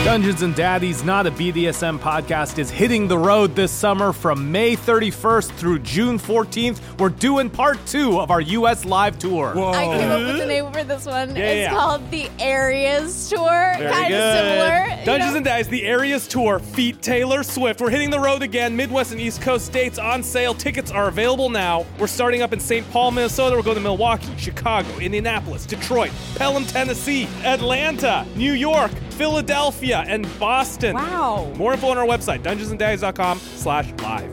Dungeons and Daddies, not a BDSM podcast, is hitting the road this summer from May 31st through June 14th. We're doing part 2 of our U.S. live tour. Whoa. I came up with the name for this one. Yeah. Called the Areas Tour. Very Kind of good. similar. Dungeons and Daddies, the Areas Tour, feat Taylor Swift. We're hitting the road again. Midwest and East Coast states on sale. Tickets are available now. We're starting up in St. Paul, Minnesota. We're going to Milwaukee, Chicago, Indianapolis, Detroit, Pelham, Tennessee, Atlanta, New York, Philadelphia, and Boston. Wow. More info on our website, dungeonsanddaddies.com/live.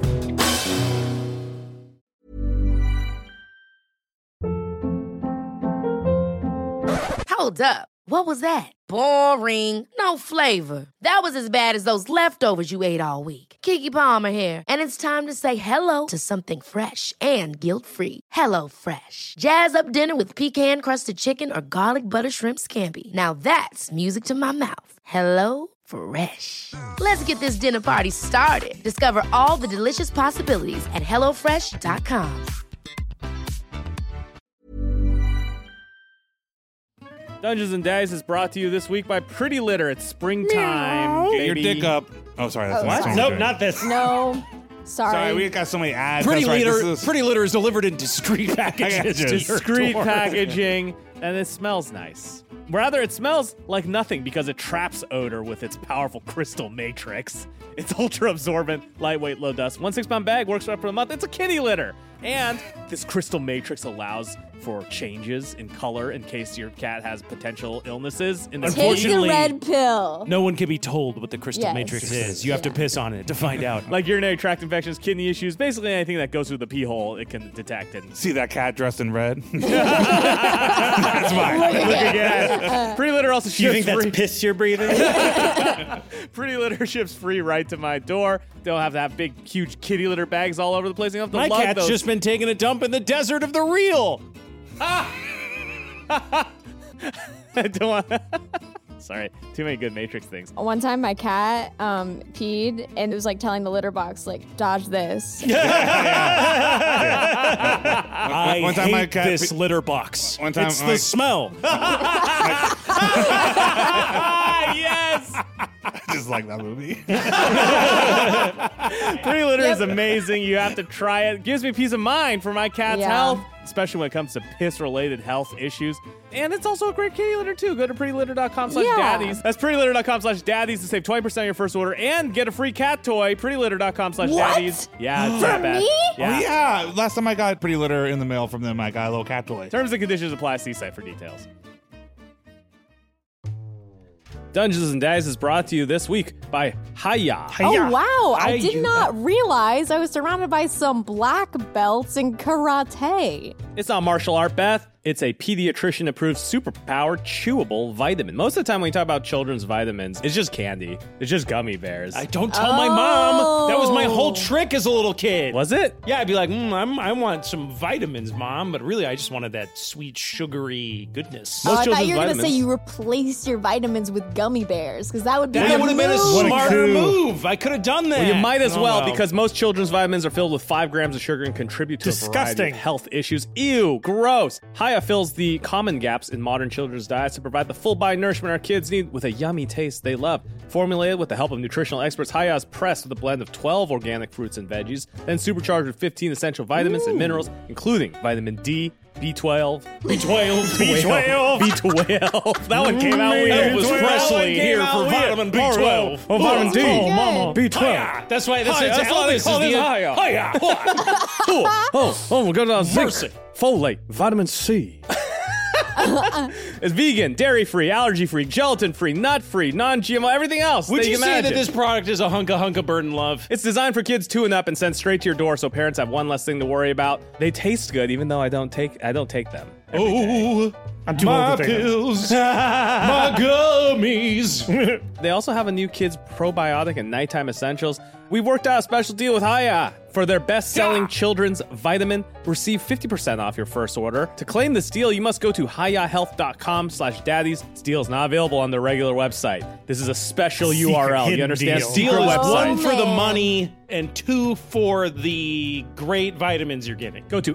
Hold up. What was that? Boring. No flavor. That was as bad as those leftovers you ate all week. Keke Palmer here, and it's time to say hello to something fresh and guilt-free. Hello Fresh. Jazz up dinner with pecan-crusted chicken or garlic butter shrimp scampi. Now that's music to my mouth. Hello Fresh. Let's get this dinner party started. Discover all the delicious possibilities at hellofresh.com. Dungeons and Daddies is brought to you this week by Pretty Litter. It's springtime, Get your baby. dick up. Oh, sorry. That's What? what? Nope, not this. No. Sorry. Sorry, we got so many ads. Pretty That's right, litter. this is- Pretty litter is delivered in discreet packages. got to you. your Discreet door. packaging, and it smells nice. Rather, it smells like nothing because it traps odor with its powerful crystal matrix. It's ultra absorbent, lightweight, low dust. 1 6-pound bag works right for the month. It's a kitty litter. And this crystal matrix allows for changes in color in case your cat has potential illnesses. In the Take the Unfortunately- red pill. No one can be told what the crystal Yes. matrix is. You have to piss on it to find out. like urinary tract infections, kidney issues, basically anything that goes through the pee hole, it can detect and See that cat dressed in red? That's mine. Pretty Litter also Do you ships think that's free. piss you're breathing? Pretty Litter ships free right to my door. Don't have to have big, huge kitty litter bags all over the place. You don't have My to lug cat's those. just been taking a dump in the desert of the real. I don't want. Sorry, too many good Matrix things. One time my cat peed and it was like telling the litter box, like, dodge this. I One time hate my cat this litter box. One time it's my- the smell. Yes! I just like that movie. Pretty Litter is amazing. You have to try it. Gives me peace of mind for my cat's Yeah. health, especially when it comes to piss-related health issues. And it's also a great kitty litter, too. Go to prettylitter.com/daddies. That's prettylitter.com/daddies to save 20% on your first order and get a free cat toy. Prettylitter.com/daddies. Yeah, it's not bad. me? Yeah. Oh, yeah. Last time I got Pretty Litter in the mail from them, I got a little cat toy. Terms and conditions apply. See site for details. Dungeons and Daddies is brought to you this week by Haya. Oh, wow. I did you- not realize I was surrounded by some black belts in karate. It's not martial art, Beth. It's a pediatrician-approved superpowered chewable vitamin. Most of the time when you talk about children's vitamins, it's just candy. It's just gummy bears. I don't tell my mom. That was my whole trick as a little kid. Was it? Yeah, I'd be like, I want some vitamins, Mom. But really, I just wanted that sweet, sugary goodness. Most I thought children's you were going to say vitamins. you replaced your vitamins with gummy bears, because that would be That the would have been a move. smarter coup. move. I could have done that. Well, you might as Oh, well, because most children's vitamins are filled with 5 grams of sugar and contribute to a variety Disgusting. of health issues. Ew, gross. Haya fills the common gaps in modern children's diets to provide the full body nourishment our kids need with a yummy taste they love. Formulated with the help of nutritional experts, Haya is pressed with a blend of 12 organic fruits and veggies, then supercharged with 15 essential vitamins and minerals, including vitamin D, B12, B12. That one came out weird. Elvis Presley here for vitamin B12. Oh, vitamin D. Oh, mama. B12. Hiya. That's why that's Hiya, that's why they Elvis call is him the Hiya. Hiya. Oh, we're going to Mercy. folate, vitamin C. It's vegan, dairy-free, allergy-free, gelatin-free, nut-free, non-GMO, everything else. Would that you can say that imagine. this product is a hunka burden love? It's designed for kids 2 and up and sent straight to your door, so parents have one less thing to worry about. They taste good, even though I don't take them. every day. I'm too old to take them. pills, my gummies. They also have a new kids probiotic and nighttime essentials. We worked out a special deal with Haya. for their best-selling children's vitamin. Receive 50% off your first order. To claim this deal, you must go to hiyahealth.com/daddies. This deal is not available on their regular website. This is a special URL. You understand? Deal Secret is website. one for the money and two for the great vitamins you're getting. Go to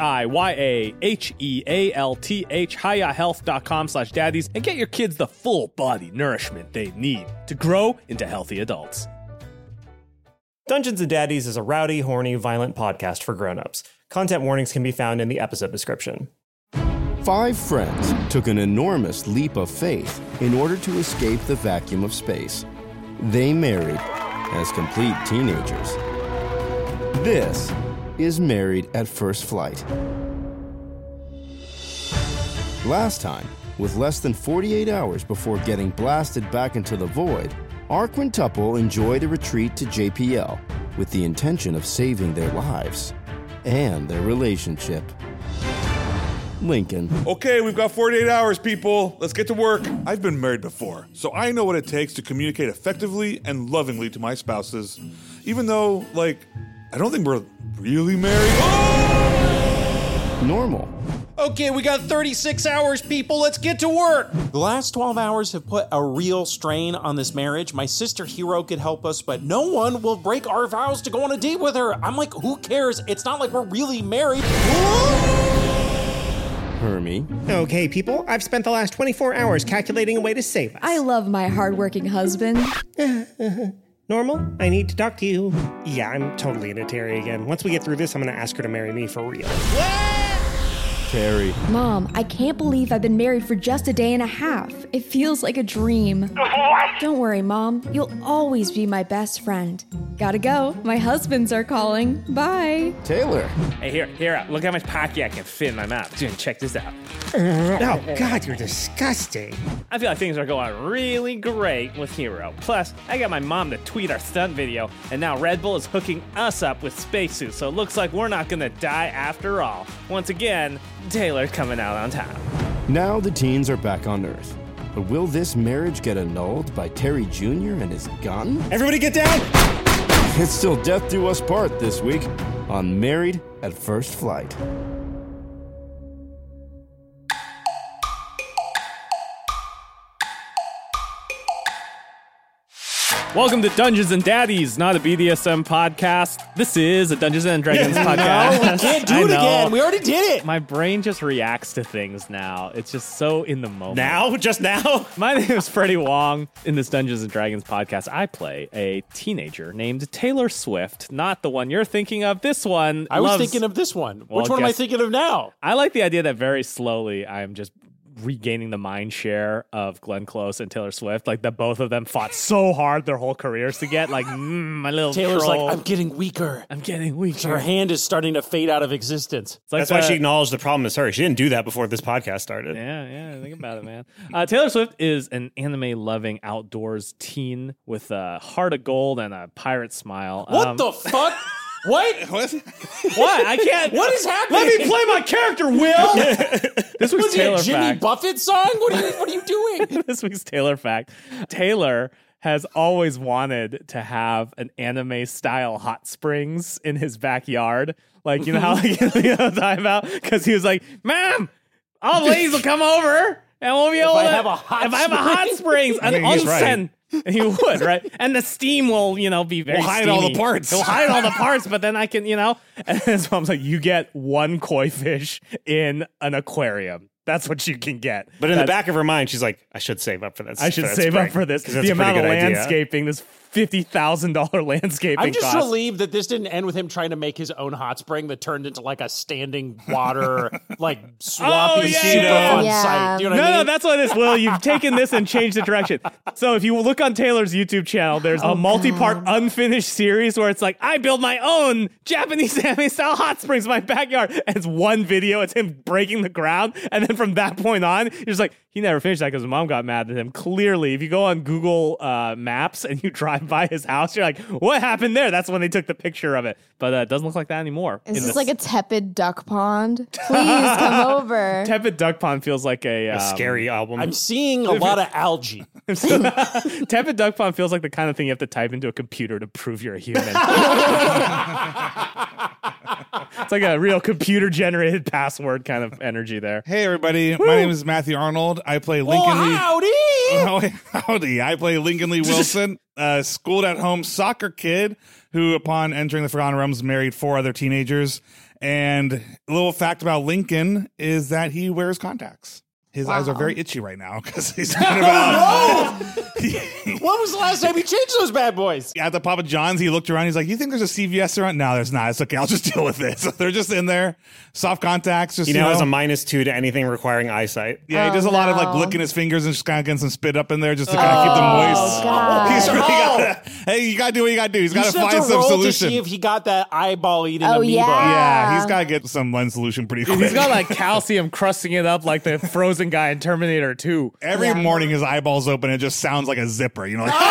HIYAHEALTH, hiyahealth.com/daddies, and get your kids the full body nourishment they need to grow into healthy adults. Dungeons and Daddies is a rowdy, horny, violent podcast for grown-ups. Content warnings can be found in the episode description. 5 friends took an enormous leap of faith in order to escape the vacuum of space. They married as complete teenagers. This is Married at First Flight. Last time, with less than 48 hours before getting blasted back into the void, our quintuple enjoyed a retreat to JPL with the intention of saving their lives and their relationship. Lincoln. Okay, we've got 48 hours, people. Let's get to work. I've been married before, so I know what it takes to communicate effectively and lovingly to my spouses. Even though, I don't think we're really married. Normal. Okay, we got 36 hours, people. Let's get to work. The last 12 hours have put a real strain on this marriage. My sister Hero could help us, but no one will break our vows to go on a date with her. I'm like, who cares? It's not like we're really married. Hermie. Okay, people, I've spent the last 24 hours calculating a way to save us. I love my hardworking husband. Normal, I need to talk to you. Yeah, I'm totally into Terry again. Once we get through this, I'm gonna ask her to marry me for real. Terry. Mom, I can't believe I've been married for just a day and a half. It feels like a dream. Don't worry, Mom. You'll always be my best friend. Gotta go. My husbands are calling. Bye. Taylor. Hey, here, look how much Pocky I can fit in my mouth. Dude, check this out. Oh, God, you're disgusting. I feel like things are going really great with Hero. Plus, I got my mom to tweet our stunt video, and now Red Bull is hooking us up with spacesuits, so it looks like we're not gonna die after all. Once again, Taylor coming out on top. Now the teens are back on Earth. But will this marriage get annulled by Terry Jr. and his gun? Everybody get down! It's still death do us part this week on Married at First Flight. Welcome to Dungeons and Daddies, not a BDSM podcast. This is a Dungeons and Dragons podcast. No, we can't do it again. We already did it. My brain just reacts to things now. It's just so in the moment. Now? Just now? My name is Freddie Wong. In this Dungeons and Dragons podcast, I play a teenager named Taylor Swift. Not the one you're thinking of. This one I was thinking of this one. Well, Which one am I thinking of now? I like the idea that very slowly I'm just regaining the mind share of Glenn Close and Taylor Swift. Like that both of them fought so hard their whole careers to get. Like, my little Taylor's troll. like, I'm getting weaker. I'm getting weaker. Her hand is starting to fade out of existence. It's like That's why she acknowledged the problem is her. She didn't do that before this podcast started. Yeah, think about it, man. Taylor Swift is an anime-loving outdoors teen with a heart of gold and a pirate smile. What the fuck? What? What? What? I can't. What is happening? Let me play my character, Will. This week's Was it Taylor a Jimmy fact. Buffett song? What are you doing? This week's Taylor fact. Taylor has always wanted to have an anime-style hot springs in his backyard. Like, you know how, you know what I'm talking about? Because he was like, Mom, all the ladies will come over and we'll be able to. I have a hot springs, an he's right. onsen. And you would, right? And the steam will, be very We'll hide all the steamy. parts. It'll hide all the parts, but then I can, And his mom's like, you get one koi fish in an aquarium. That's what you can get. But in the back of her mind, she's like, I should save up for this. I should save up for this. The amount of landscaping, this $50,000 landscaping I'm just cost. relieved that this didn't end with him trying to make his own hot spring that turned into like a standing water, like swampy, super fun site. Do you know what I mean? No, that's what it is, Will. You've taken this and changed the direction. So if you look on Taylor's YouTube channel, there's a multi-part unfinished series where it's like, I build my own Japanese anime-style hot springs in my backyard. And it's one video. It's him breaking the ground. And then from that point on, you're just like, he never finished that because his mom got mad at him. Clearly, if you go on Google Maps and you drive drive by his house, you're like, what happened there? That's when they took the picture of it. But it doesn't look like that anymore. Is this like a tepid duck pond? Please come over. Tepid Duck Pond feels like a scary album. I'm seeing a lot of algae. Tepid Duck Pond feels like the kind of thing you have to type into a computer to prove you're a human. It's like a real computer-generated password kind of energy there. Hey, everybody. My name is Matthew Arnold. I play Lincoln Lee. Howdy! Howdy. I play Lincoln Lee Wilson, a schooled-at-home soccer kid who, upon entering the Forgotten Realms, married 4 other teenagers. And a little fact about Lincoln is that he wears contacts. His eyes are very itchy right now because he's thinking about... When was the last time he changed those bad boys? At the Papa John's, he looked around. He's like, you think there's a CVS around? No, there's not. It's okay. I'll just deal with it. So they're just in there. Soft contacts. Just, he now has a -2 to anything requiring eyesight. Yeah, he does a lot of like licking his fingers and just kind of getting some spit up in there just to kind of keep them moist. God. He's really got to, hey, you got to do what you got to do. He's got to find some solution. To see if he got that eyeball-eating amoeba. Yeah, he's got to get some lens solution pretty quick. He's got like calcium crusting it up like the frozen guy in Terminator 2. Every morning his eyeballs open, it just sounds like a zipper, you know? Like,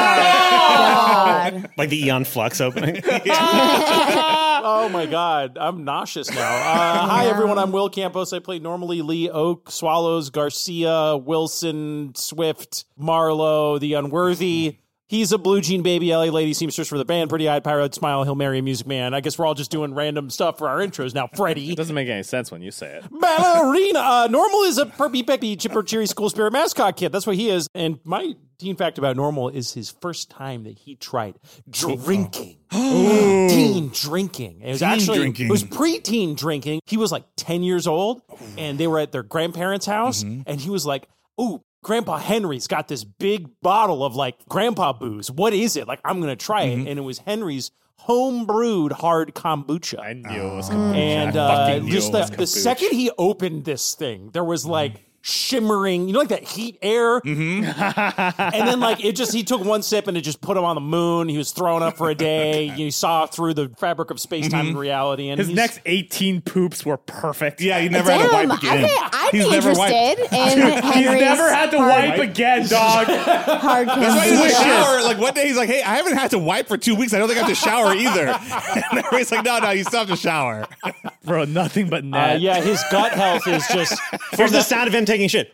like the Eon Flux opening. Oh my God, I'm nauseous now. Hi everyone, I'm Will Campos. I play normally Lee Oak, Swallows, Garcia, Wilson, Swift, Marlowe, the Unworthy. He's a blue jean baby, LA lady seamstress for the band, Pretty Eyed Pirate, Smile, He'll Marry a Music Man. I guess we're all just doing random stuff for our intros now, Freddie. It doesn't make any sense when you say it. Ballerina. Normal is a perpy, peppy, chipper, cheery school spirit mascot kid. That's what he is. And my teen fact about Normal is his first time that he tried drinking. Teen drinking. It was it was pre-teen drinking. He was like 10 years old, and they were at their grandparents' house, and he was like, ooh, Grandpa Henry's got this big bottle of like grandpa booze. What is it? Like, I'm going to try it. And it was Henry's home brewed hard kombucha. I knew it was kombucha. And just the second he opened this thing, there was like shimmering, you know, like that heat air. And then like he took one sip and it just put him on the moon. He was thrown up for a day. You saw through the fabric of space-time and reality. And his next 18 poops were perfect. Yeah, he never had to wipe again. I'd be interested in Henry's. He's never had to wipe again, dog. Hard That's why he's in the shower. Like one day he's like, hey, I haven't had to wipe for 2 weeks. I don't think I have to shower either. And everybody's like, no, you still have to shower. Bro, nothing but net. Yeah, his gut health is just... Here's the sound of him taking shit.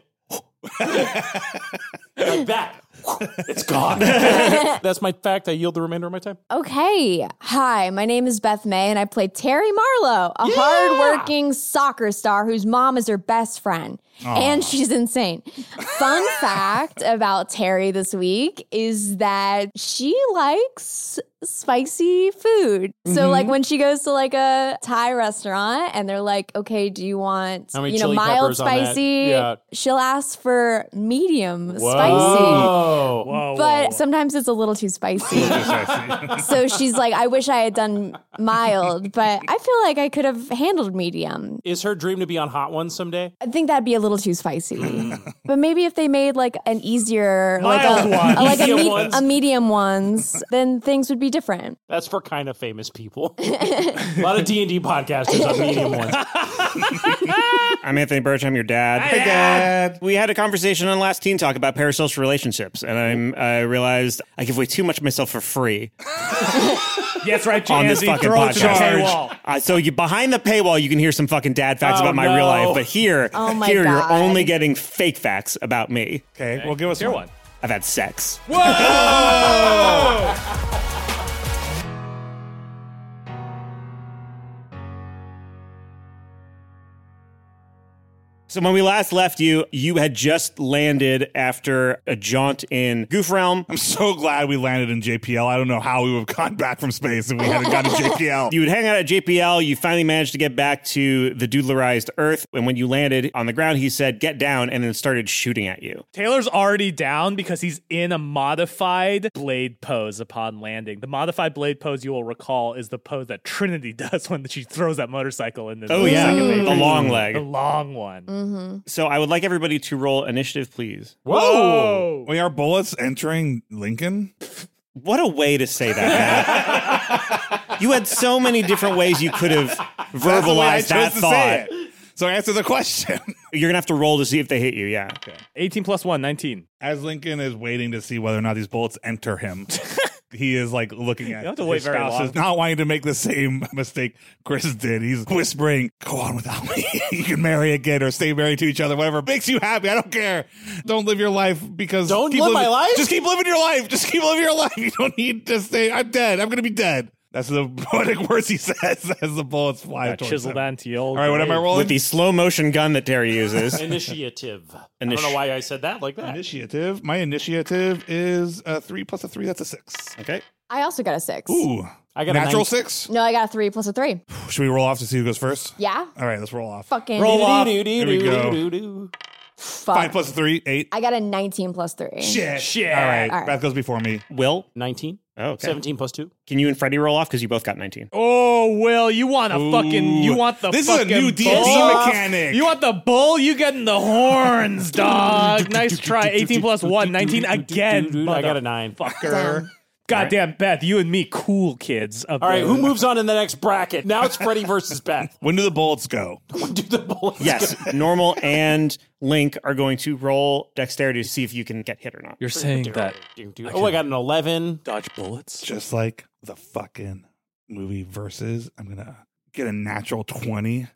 Like that. It's gone. That's my fact. I yield the remainder of my time. Okay. Hi, my name is Beth May, and I play Terry Marlowe, a hardworking soccer star whose mom is her best friend. And she's insane. Fun fact about Terry this week is that she likes spicy food. So like when she goes to like a Thai restaurant and they're like, okay, do you want, mild spicy? She'll ask for medium spicy. Whoa. But sometimes it's a little too spicy. So she's like, I wish I had done mild, but I feel like I could have handled medium. Is her dream to be on Hot Ones someday? I think that'd be a little too spicy. But maybe if they made like an easier, mild one. A medium ones, then things would be different. That's for kind of famous people. A lot of D&D podcasters on medium ones. I'm Anthony Birch. I'm your dad. Hey, Dad. We had a conversation on Last Teen Talk about parasocial relationships, and I realized I give away too much of myself for free. Yes, right, on this fucking throw it to the podcast. paywall. So you behind the paywall, you can hear some fucking dad facts about my real life, but here you're only getting fake facts about me. Okay, well, give us one. I've had sex. Whoa! So when we last left you, you had just landed after a jaunt in Goof Realm. I'm so glad we landed in JPL. I don't know how we would have gone back from space if we hadn't gone to JPL. You would hang out at JPL. You finally managed to get back to the doodlerized Earth. And when you landed on the ground, he said, get down, and then started shooting at you. Taylor's already down because he's in a modified blade pose upon landing. The modified blade pose, you will recall, is the pose that Trinity does when she throws that motorcycle into the second base. The long leg. The long one. So I would like everybody to roll initiative, please. Whoa! Wait, are bullets entering Lincoln? What a way to say that, Matt. You had so many different ways you could have verbalized that thought. So answer the question. You're going to have to roll to see if they hit you, yeah. Okay. 18 plus 1, 19. As Lincoln is waiting to see whether or not these bullets enter him, he is like looking at have to wait his very spouse, long. is not wanting to make the same mistake Chris did. He's whispering, "Go on without me. You can marry again or stay married to each other, whatever makes you happy. I don't care. Don't live your life because Don't keep live my life? Just keep living your life. Just keep living your life. You don't need to stay. I'm dead. I'm gonna be dead." That's the poetic words he says as the bullets fly Got towards chiseled him. onto your old All right, what am I grave. rolling? With the slow motion gun that Terry uses. Initiative. I don't know why I said that like that. Initiative. My initiative is a 3 plus a 3. That's a 6. Okay. I also got a 6. Ooh. I got a Natural 9. 6? No, I got a 3 plus a 3. Should we roll off to see who goes first? Yeah? All right, let's roll off. Fucking Roll off. Here Here we go. fuck. 5 plus 3, 8. I got a 19 plus 3. Shit. All right. All right. Beth goes before me. Will? 19. Oh, okay. 17 plus 2. Can you and Freddie roll off? Because you both got 19. Oh, Will, you want a fucking, you want the This is a fucking new D&D bull? mechanic. You want the bull? You getting the horns, dog. Nice try. 18 plus 1, 19 again. I got a 9. Fucker. Goddamn, Beth, you and me, cool kids. All right, who moves on in the next bracket? Now it's Freddie versus Beth. When do the bullets go? When do the bullets Yes, go? Normal and Link are going to roll dexterity to see if you can get hit or not. You're saying that Oh, I got an 11. dodge bullets? Just like the fucking movie Versus, I'm going to get a natural 20.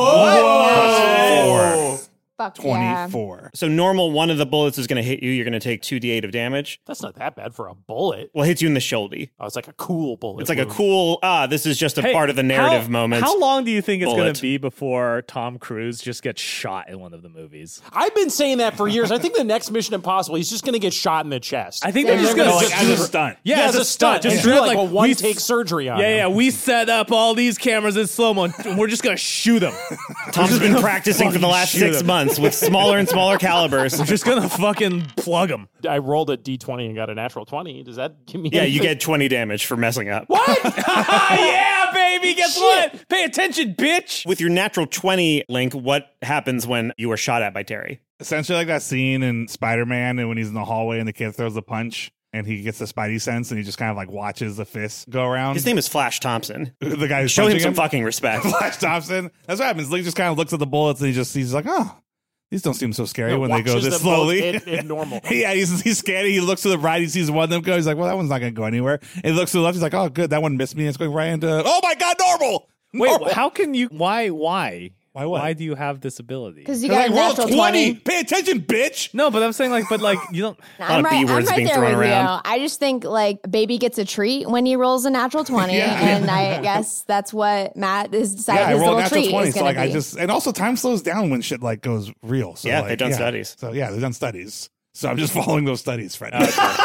Whoa! Fuck yeah. 24. So normal, one of the bullets is going to hit you. You're going to take 2d8 of damage. That's not that bad for a bullet. Well, it hits you in the shoulder. Oh, it's like a cool bullet. It's like a wound. cool, this is just a part of the narrative moment. How long do you think it's going Bullet. to be before Tom Cruise just gets shot in one of the movies? I've been saying that for years. I think the next Mission Impossible, he's just going to get shot in the chest. I think they're Yeah. just going to Like, as a stunt. Yeah, as a stunt. Just Just do do it like a we one-take surgery on him. Yeah, we set up all these cameras in slow-mo, and we're just going to shoot them. Tom's been practicing for the last Shoot 6 him. months with smaller and smaller calibers. We're just going to fucking plug them. I rolled a D20 and got a natural 20. Does that give me Yeah, you anything? get 20 damage for messing up. Yeah, baby, guess what? Pay attention, bitch. With your natural 20, Link, what happens when you are shot at by Terry? Essentially like that scene in Spider-Man and when he's in the hallway and the kid throws the punch and he gets the Spidey sense and he just kind of like watches the fist go around. His name is Flash Thompson. The guy who's Show him punching some fucking respect. Flash Thompson. That's what happens. Link just kind of looks at the bullets and he's like, oh, these don't seem so scary Yeah, when they go watches this them both slowly. hit normal. Yeah, he's scanning. He looks to the right. He sees one of them go. He's like, well, that one's not going to go anywhere. And he looks to the left. He's like, oh, good. That one missed me. It's going right into, oh my God, normal. Wait, Normal. how can you? Why? Why what? Why do you have this ability? Because you Because got I a rolled natural 20. 20. Pay attention, bitch. No, but I'm saying like, you don't. No, lot I'm of right, B-words I'm right being there thrown with around. you. I just think like baby gets a treat when he rolls a natural 20, and I guess that's what Matt has decided Yeah, I his rolled little natural treat 20. is So going like to be. and also time slows down when shit like goes real. So Yeah, like, they've done studies. So yeah, they've done studies. So I'm just following those studies, Fred.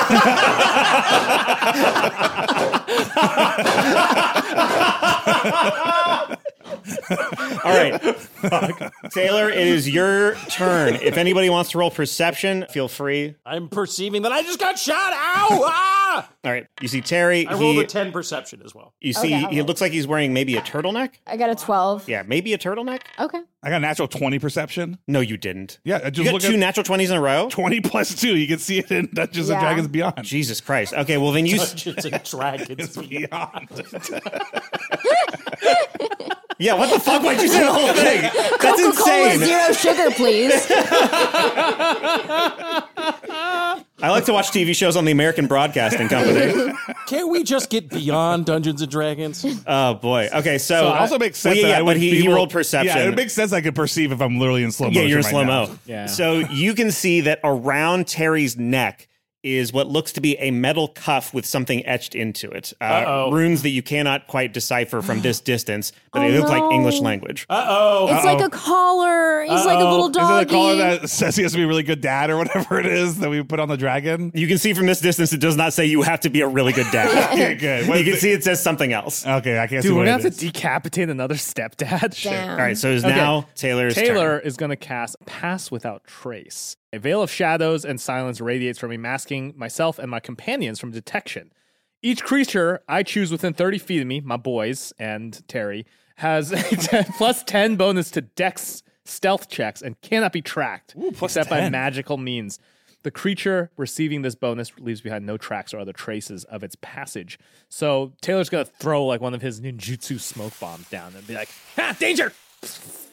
All right. Taylor, it is your turn. If anybody wants to roll perception, feel free. I'm perceiving that I just got shot. Ow! Ah! All right. You see Terry. I rolled a 10 perception as well. You see, Okay, he looks like he's wearing maybe a turtleneck. I got a 12. Yeah, maybe a turtleneck. Okay. I got a natural 20 perception. No, you didn't. Yeah, I just You got look two at natural 20s in a row? 20 plus 2. You can see it in Dungeons and Yeah. Dragons Beyond. Jesus Christ. Okay, well then you... Dungeons and Dragons. It's Beyond. Yeah, what the fuck? Why'd you say the whole thing? That's Coca-Cola insane. zero sugar, please. I like to watch TV shows on the American Broadcasting Company. Can't we just get beyond Dungeons and Dragons? Oh, boy. Okay, so... So it also makes sense. Well, that yeah, I would but he be able- rolled perception. Yeah, it makes sense. I could perceive if I'm literally in slow motion. Yeah, you're in right slow-mo. now. Yeah. So you can see that around Terry's neck is what looks to be a metal cuff with something etched into it. Runes that you cannot quite decipher from this distance, but they Oh, look like no. English language. It's like a collar. He's like a little Is it a doggy. collar that says he has to be a really good dad or whatever it is that we put on the dragon? You can see from this distance, it does not say you have to be a really good dad. Okay, good. You can see it says something else. Okay, I can't see Dude, we're what gonna it have is. to decapitate another stepdad. Damn. All right, so it's Okay. now Taylor's Taylor turn. is going to cast Pass Without Trace. A veil of shadows and silence radiates from me, masking myself and my companions from detection. Each creature I choose within 30 feet of me, my boys and Terry, has a plus 10 bonus to Dex stealth checks and cannot be tracked except by 10. magical means. The creature receiving this bonus leaves behind no tracks or other traces of its passage. So Taylor's going to throw like one of his ninjutsu smoke bombs down and be like, "Ha, danger!"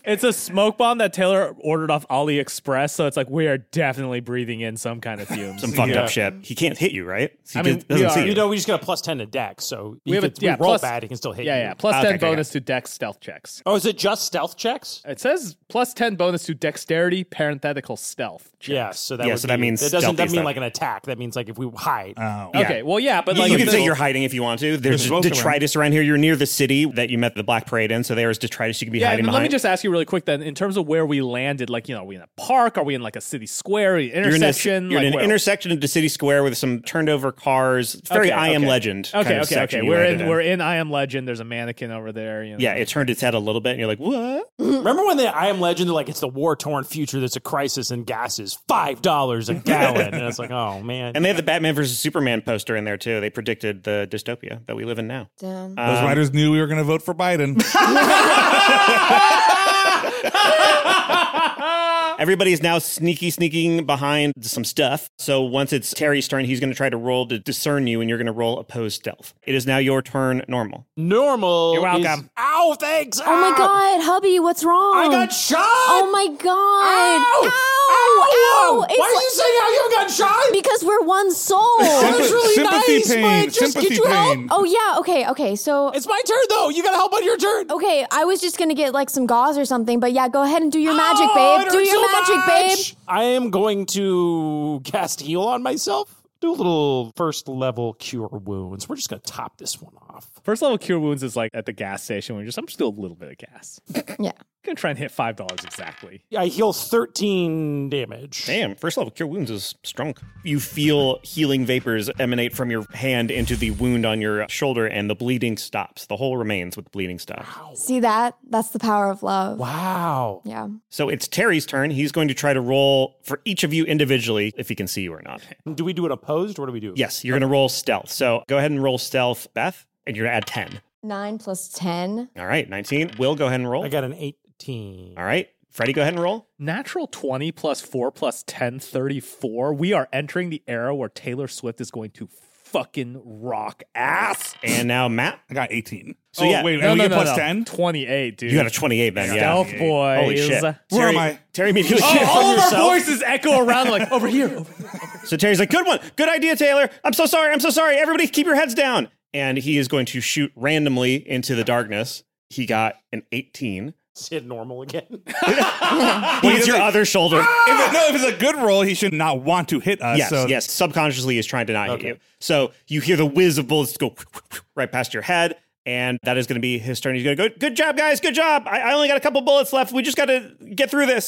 It's a smoke bomb that Taylor ordered off AliExpress, so it's like we are definitely breathing in some kind of fumes. Some fucked up shit. He can't hit you, right? I mean, doesn't see you know, we just got a +10 to Dex, so we have we roll bad, he can still hit you. Yeah, plus 10 bonus to Dex stealth checks. Oh, is it just stealth checks? It says plus 10 bonus to dexterity, parenthetical stealth checks. Yeah, so that that means it doesn't stealthy mean stuff. like an attack. That means like if we hide. Oh. Okay, well, yeah, but like you can say you're hiding if you want to. There's both detritus around here. You're near the city that you met the Black Parade in, so there's detritus you can be hiding behind. Let me just ask you really quick then, in terms of where we landed, like, are we in a park? Are we in like a city square? Intersection? You're in an intersection of the city square with some turned over cars. It's very I Am Legend. Okay. We're in I Am Legend. There's a mannequin over there. Yeah, it turned its head a little bit, and you're like, what? Remember when the I Am Legend, they're like, it's the war-torn future, there's a crisis and gas is $5 a gallon. And it's like, oh, man. And they have the Batman versus Superman poster in there, too. They predicted the dystopia that we live in now. Damn. Those writers knew we were going to vote for Biden. Everybody's now sneaking behind some stuff. So once it's Terry's turn, he's going to try to roll to discern you, and you're going to roll opposed stealth. It is now your turn, Normal. Normal. You're welcome. Ow, thanks. Oh my God, hubby, what's wrong? I got shot. Oh my God. Ow. Ow. Why are you saying how you haven't gotten shot? Because we're one soul. That's really sympathy nice, pain. but just Sympathy get you help. pain. Oh yeah, okay, so It's my turn, though. You got to help on your turn. okay, I was just gonna get like some gauze or something, but yeah, go ahead and do your magic, babe. it Do hurts your so magic, much. babe. I am going to cast heal on myself. Do a little first level cure wounds. We're just going to top this one off. First level cure wounds is like at the gas station where I'm just do a little bit of gas. Yeah. Gonna try and hit $5 exactly. I heal 13 damage. Damn, first level cure wounds is strong. You feel healing vapors emanate from your hand into the wound on your shoulder, and the bleeding stops. The hole remains, with the bleeding stops. See that? That's the power of love. Wow. Yeah. So it's Terry's turn. He's going to try to roll for each of you individually if he can see you or not. Do we do it opposed, or what do we do? Yes, you're going to roll stealth. So go ahead and roll stealth, Beth, and you're going to add 10. 9 plus 10. All right, 19. Will, go ahead and roll. I got an 18. All right. Freddie, go ahead and roll. Natural 20 plus 4 plus 10, 34. We are entering the era where Taylor Swift is going to fucking rock ass. And now Matt. I got 18. So yeah, wait, No, we no, get no, plus no. 10? 28, dude. You got a 28 then, yeah. Stealth boys. Holy shit. Where am I? Terry immediately All of our voices echo around like, over here. So Terry's like, good one. Good idea, Taylor. I'm so sorry. Everybody keep your heads down. And he is going to shoot randomly into the darkness. He got an 18. Hit normal again. He's your other shoulder. If it's a good roll, he should not want to hit us. Yes. Subconsciously, he's trying to not hit you. So you hear the whiz of bullets go right past your head, and that is going to be his turn. He's going to go, good job, guys. Good job. I only got a couple bullets left. We just got to get through this.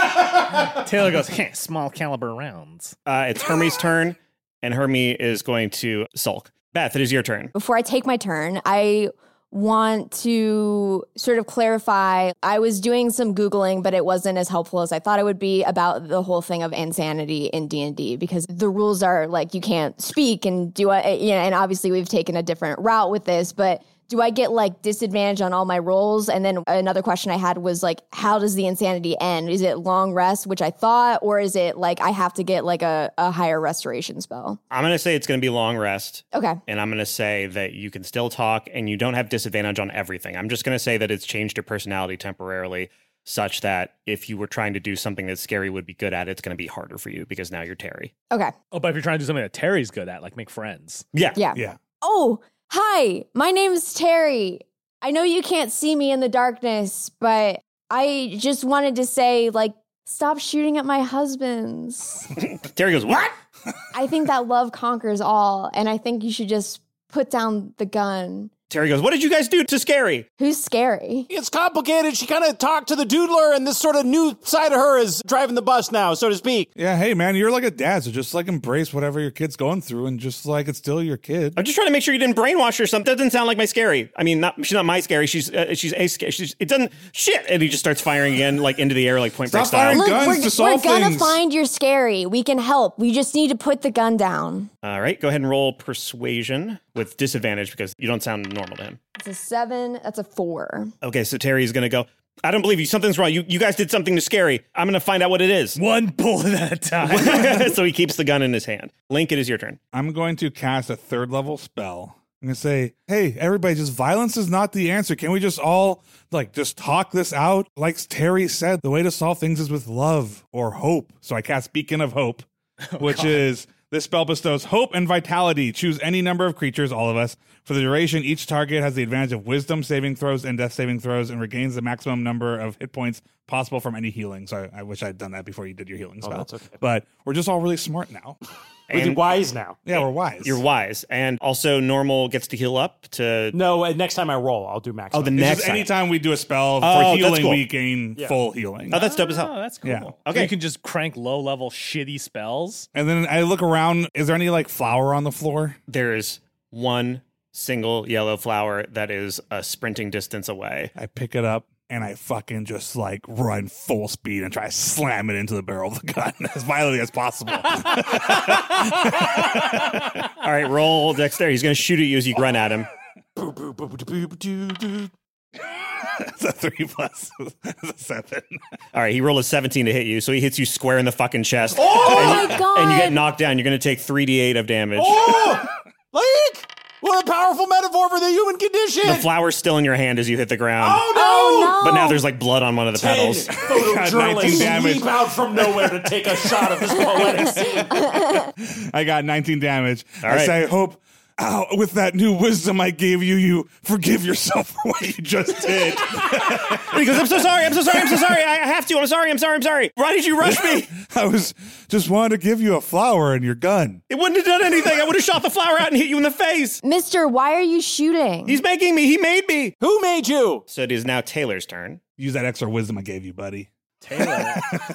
Taylor goes, small caliber rounds. It's Hermie's turn, and Hermie is going to sulk. Beth, it is your turn. Before I take my turn, I want to sort of clarify. I was doing some Googling, but it wasn't as helpful as I thought it would be about the whole thing of insanity in D&D, because the rules are like you can't speak and do it, and obviously we've taken a different route with this, but do I get like disadvantage on all my rolls? And then another question I had was like, how does the insanity end? Is it long rest, which I thought, or is it like I have to get like a higher restoration spell? I'm going to say it's going to be long rest. Okay. And I'm going to say that you can still talk and you don't have disadvantage on everything. I'm just going to say that it's changed your personality temporarily, such that if you were trying to do something that Scary would be good at, it's going to be harder for you because now you're Terry. Okay. Oh, but if you're trying to do something that Terry's good at, like make friends. Yeah. Yeah. Oh, hi, my name's Terry. I know you can't see me in the darkness, but I just wanted to say, like, stop shooting at my husbands. Terry goes, what? I think that love conquers all, and I think you should just put down the gun. Terry goes, what did you guys do to Scary? Who's Scary? It's complicated. She kind of talked to the doodler, and this sort of new side of her is driving the bus now, so to speak. Yeah, hey, man, you're like a dad, so just like embrace whatever your kid's going through and just like it's still your kid. I'm just trying to make sure you didn't brainwash her or something. That doesn't sound like my Scary. I mean, she's not my Scary. She's a Scary. It doesn't, shit. And he just starts firing again, like into the air, like Point Break style. Stop firing guns to solve we're gonna things. find your Scary. We can help. We just need to put the gun down. All right, go ahead and roll persuasion with disadvantage because you don't sound normal to him. It's a 7. That's a 4. Okay, so Terry's going to go, I don't believe you. Something's wrong. You guys did something to Scary. I'm going to find out what it is. One bullet at a time. So he keeps the gun in his hand. Link, it is your turn. I'm going to cast a 3rd level spell I'm going to say, hey, everybody, just violence is not the answer. Can we just all, just talk this out? Like Terry said, the way to solve things is with love or hope. So I cast Beacon of Hope, which is, this spell bestows hope and vitality. Choose any number of creatures, all of us. For the duration, each target has the advantage of wisdom saving throws and death saving throws and regains the maximum number of hit points possible from any healing. So I wish I'd done that before you did your healing spell. That's okay. But we're just all really smart now. We're wise now. Yeah, we're wise. You're wise. And also normal gets to heal up to... No, next time I roll, I'll do max. Oh, the next time. Anytime we do a spell Oh, for healing, cool. we gain full healing. Oh, that's dope as hell. Oh, that's cool. Yeah. So Okay. you can just crank low-level shitty spells. And then I look around. Is there any flour on the floor? There is one single yellow flower that is a sprinting distance away. I pick it up and I fucking just run full speed and try to slam it into the barrel of the gun as violently as possible. All right, roll dexterity. He's going to shoot at you as you run at him. It's a 3+. It's a 7. All right, he rolled a 17 to hit you, so he hits you square in the fucking chest. Oh my God. And you get knocked down. You're going to take 3d8 of damage. What a powerful metaphor for the human condition. The flower's still in your hand as you hit the ground. Oh, But now there's blood on one of the petals. Photojournalists 19 damage. leap out from nowhere to take a shot of this poetic scene. I got 19 damage. All I right. say, I hope with that new wisdom I gave you, you forgive yourself for what you just did. He goes, I'm so sorry. I have to. I'm sorry. Why did you rush me? I was just wanted to give you a flower and your gun. It wouldn't have done anything. I would have shot the flower out and hit you in the face. Mister, why are you shooting? He's making me. He made me. Who made you? So it is now Taylor's turn. Use that extra wisdom I gave you, buddy. Taylor.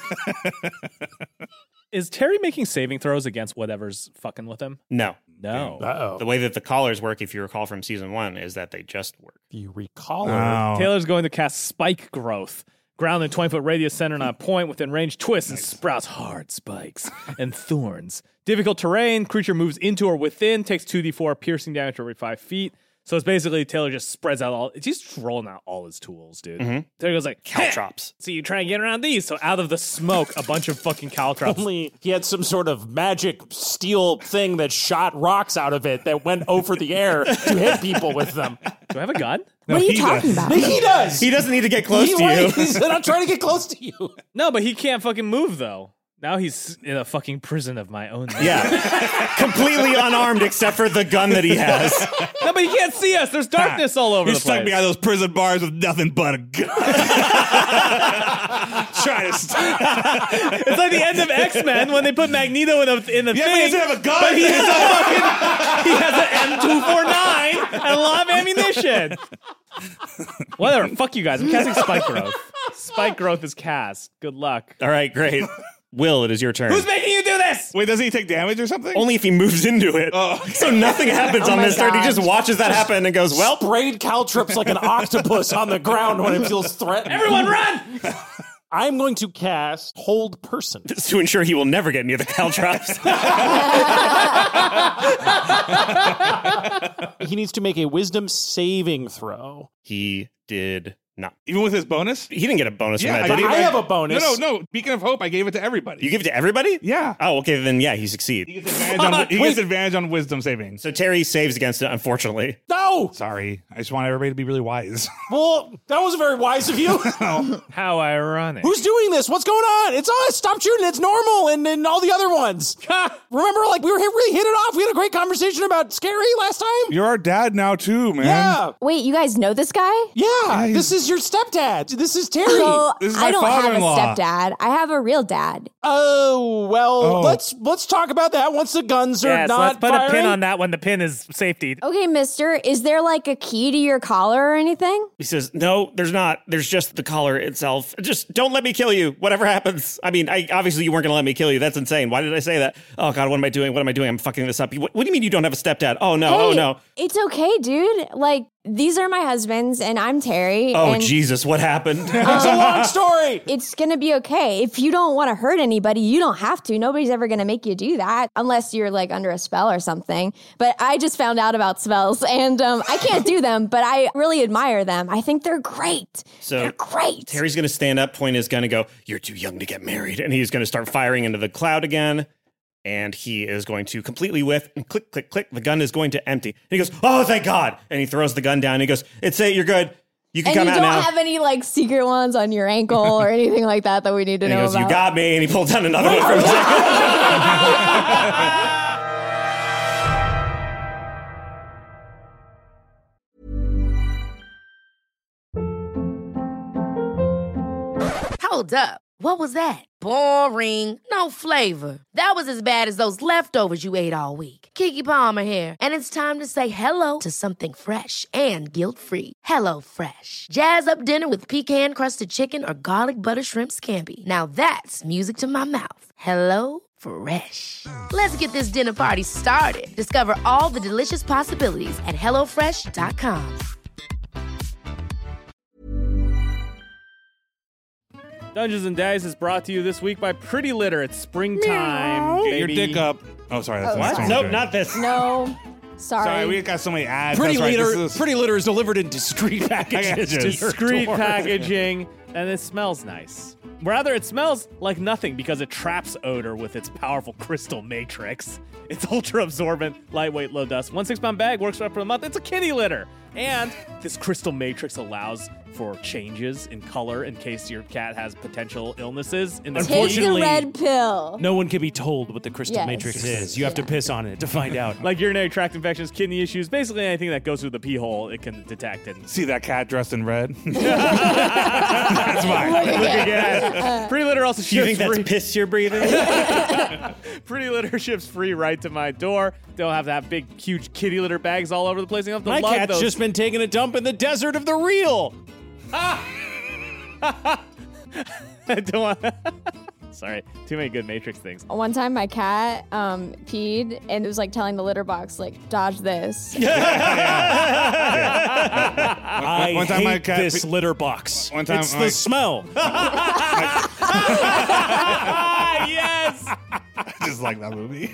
Is Terry making saving throws against whatever's fucking with him? No. No. Uh-oh. The way that the collars work, if you recall from season 1, is that they just work. If you recall Wow. Taylor's going to cast Spike Growth. Ground in 20-foot radius centered on a point within range, twists and sprouts hard spikes and thorns. Difficult terrain, creature moves into or within, takes 2d4 piercing damage every 5 feet. So it's basically Taylor just spreads out he's just rolling out all his tools, dude. Taylor goes Caltrops. So you try and get around these. So out of the smoke, a bunch of fucking caltrops. only he had some sort of magic steel thing that shot rocks out of it that went over the air to hit people with them. Do I have a gun? No, what are you he talking does. about? He does. He doesn't need to get close to you. He said, I'm trying to get close to you. No, but he can't fucking move, though. Now he's in a fucking prison of my own. Yeah. Completely unarmed except for the gun that he has. No, but he can't see us. There's darkness all over He the stuck place. behind those prison bars with nothing but a gun. Trying to stop. It's like the end of X-Men when they put Magneto in the Yeah, but he thing. doesn't have a gun. But he has an M249 and a lot of ammunition. Whatever. Fuck you guys. I'm casting Spike Growth. Spike Growth is cast. Good luck. All right, great. Will, it is your turn. Who's making you do this? Wait, does he take damage or something? Only if he moves into it. Oh. So nothing happens on my this turn. He God. just watches that happen and goes, well, Sprayed caltrops like an octopus on the ground when it feels threatened. Everyone run! I'm going to cast Hold Person. just to ensure he will never get near the caltrops. He needs to make a wisdom saving throw. He did not. Even with his bonus? He didn't get a bonus Yeah, from that, did he? I have a bonus. No. Beacon of Hope, I gave it to everybody. You give it to everybody? Yeah. Oh, okay, then yeah, he succeeds. He gets advantage on wisdom savings. So Terry saves against it, unfortunately. No! Sorry. I just want everybody to be really wise. Well, that wasn't very wise of you. How ironic. Who's doing this? What's going on? It's us. Stop shooting. It's normal. And all the other ones. Remember, we were really hit it off. We had a great conversation about Scary last time. You're our dad now, too, man. Yeah. Wait, you guys know this guy? Yeah. This is your stepdad. This is Terry. So This is my I don't have a father-in-law. stepdad. I have a real dad. Oh, well, Oh. let's talk about that once the guns are Yeah, so not let's put firing. a pin on that when the pin is safety. Okay, mister, is there like a key to your collar or anything? He says, no, there's not. There's just the collar itself. Just don't let me kill you, whatever happens. I mean, obviously you weren't going to let me kill you. That's insane. Why did I say that? Oh, God, what am I doing? I'm fucking this up. What do you mean you don't have a stepdad? Oh, no. Hey, Oh, no. It's okay, dude. Like, these are my husbands, and I'm Terry. Oh, and Jesus, what happened? It's a long story. It's gonna be okay. If you don't want to hurt anybody, you don't have to. Nobody's ever gonna make you do that unless you're like under a spell or something. But I just found out about spells, and I can't do them, but I really admire them. I think they're great. So they're great. Terry's going to stand up, point his gun, and go, you're too young to get married. And he's going to start firing into the cloud again. and he is going to completely whiff and click, click, click. The gun is going to empty. And he goes, oh, thank God. And he throws the gun down. And he goes, it's it. You're good. You can come out now. And you don't have any like secret ones on your ankle or anything like that we need to know he goes, about. You got me. And he pulled down another one from his ankle. Hold up. What was that? Boring. No flavor. That was as bad as those leftovers you ate all week. Keke Palmer here, and it's time to say hello to something fresh and guilt-free. Hello Fresh. Jazz up dinner with pecan-crusted chicken or garlic butter shrimp scampi. Now that's music to my mouth. Hello Fresh. Let's get this dinner party started. Discover all the delicious possibilities at HelloFresh.com. Dungeons and Dice is brought to you this week by Pretty Litter. It's springtime, Get your baby. dick up. Oh, sorry. That's What? Nope, not this. No. Sorry. We got so many ads. Pretty That's right, litter, this is- pretty litter is delivered in discreet packages. to your Discreet door. packaging, and it smells nice. Rather, it smells like nothing because it traps odor with its powerful crystal matrix. It's ultra absorbent, lightweight, low dust. 1 6-pound bag works right for the month. It's a kitty litter. And this crystal matrix allows for changes in color in case your cat has potential illnesses. In the Take the Unfortunately, red pill. No one can be told what the crystal Yes. matrix is. You have to piss on it to find out. like urinary tract infections, kidney issues, basically anything that goes through the pee hole, it can detect and See that cat dressed in red? That's mine. look again. Pretty Litter also Do you ships think that's free. piss you're breathing? Pretty Litter ships free right to my door. Don't have to have big, huge kitty litter bags all over the place. You don't have My to lug cat's those. just been taking a dump in the desert of the real. I don't want. Sorry, too many good Matrix things. One time my cat peed and it was like telling the litter box, like, dodge this. I One time hate my cat this litter box. One time it's my- the smell. Yes! I just like that movie.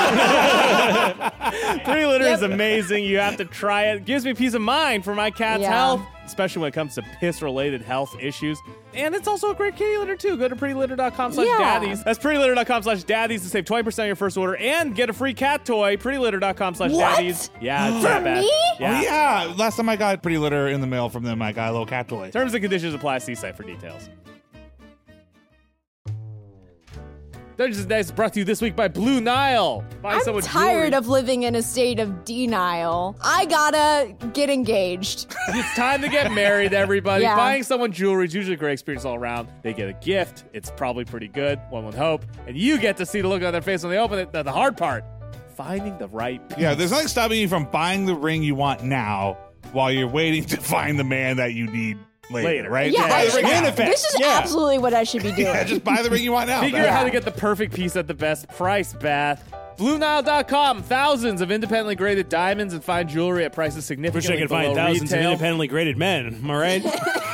Pretty Litter is amazing. You have to try it. It gives me peace of mind for my cat's Yeah. health, especially when it comes to piss-related health issues. And it's also a great kitty litter, too. Go to prettylitter.com/daddies. That's prettylitter.com/daddies to save 20% on your first order and get a free cat toy. prettylitter.com/daddies. Yeah, it's that bad. me? Yeah. Oh, yeah. Last time I got Pretty Litter in the mail from them, I got a little cat toy. Terms and conditions apply. See site for details. Dungeons and Dice is brought to you this week by Blue Nile. Buy I'm someone tired jewelry. of living in a state of denial. I gotta get engaged. It's time to get married, everybody. Yeah. Buying someone jewelry is usually a great experience all around. They get a gift. It's probably pretty good, one would hope. And you get to see the look on their face when they open it. The hard part, finding the right piece. Yeah, there's nothing stopping you from buying the ring you want now while you're waiting to find the man that you need later, right? Yeah, Buy the ring now. this is absolutely what I should be doing. Yeah, just buy the ring you want now. Figure out how to get the perfect piece at the best price, Beth. BlueNile.com. Thousands of independently graded diamonds and fine jewelry at prices Wish significantly I could below find thousands retail. of independently graded men. Am I right?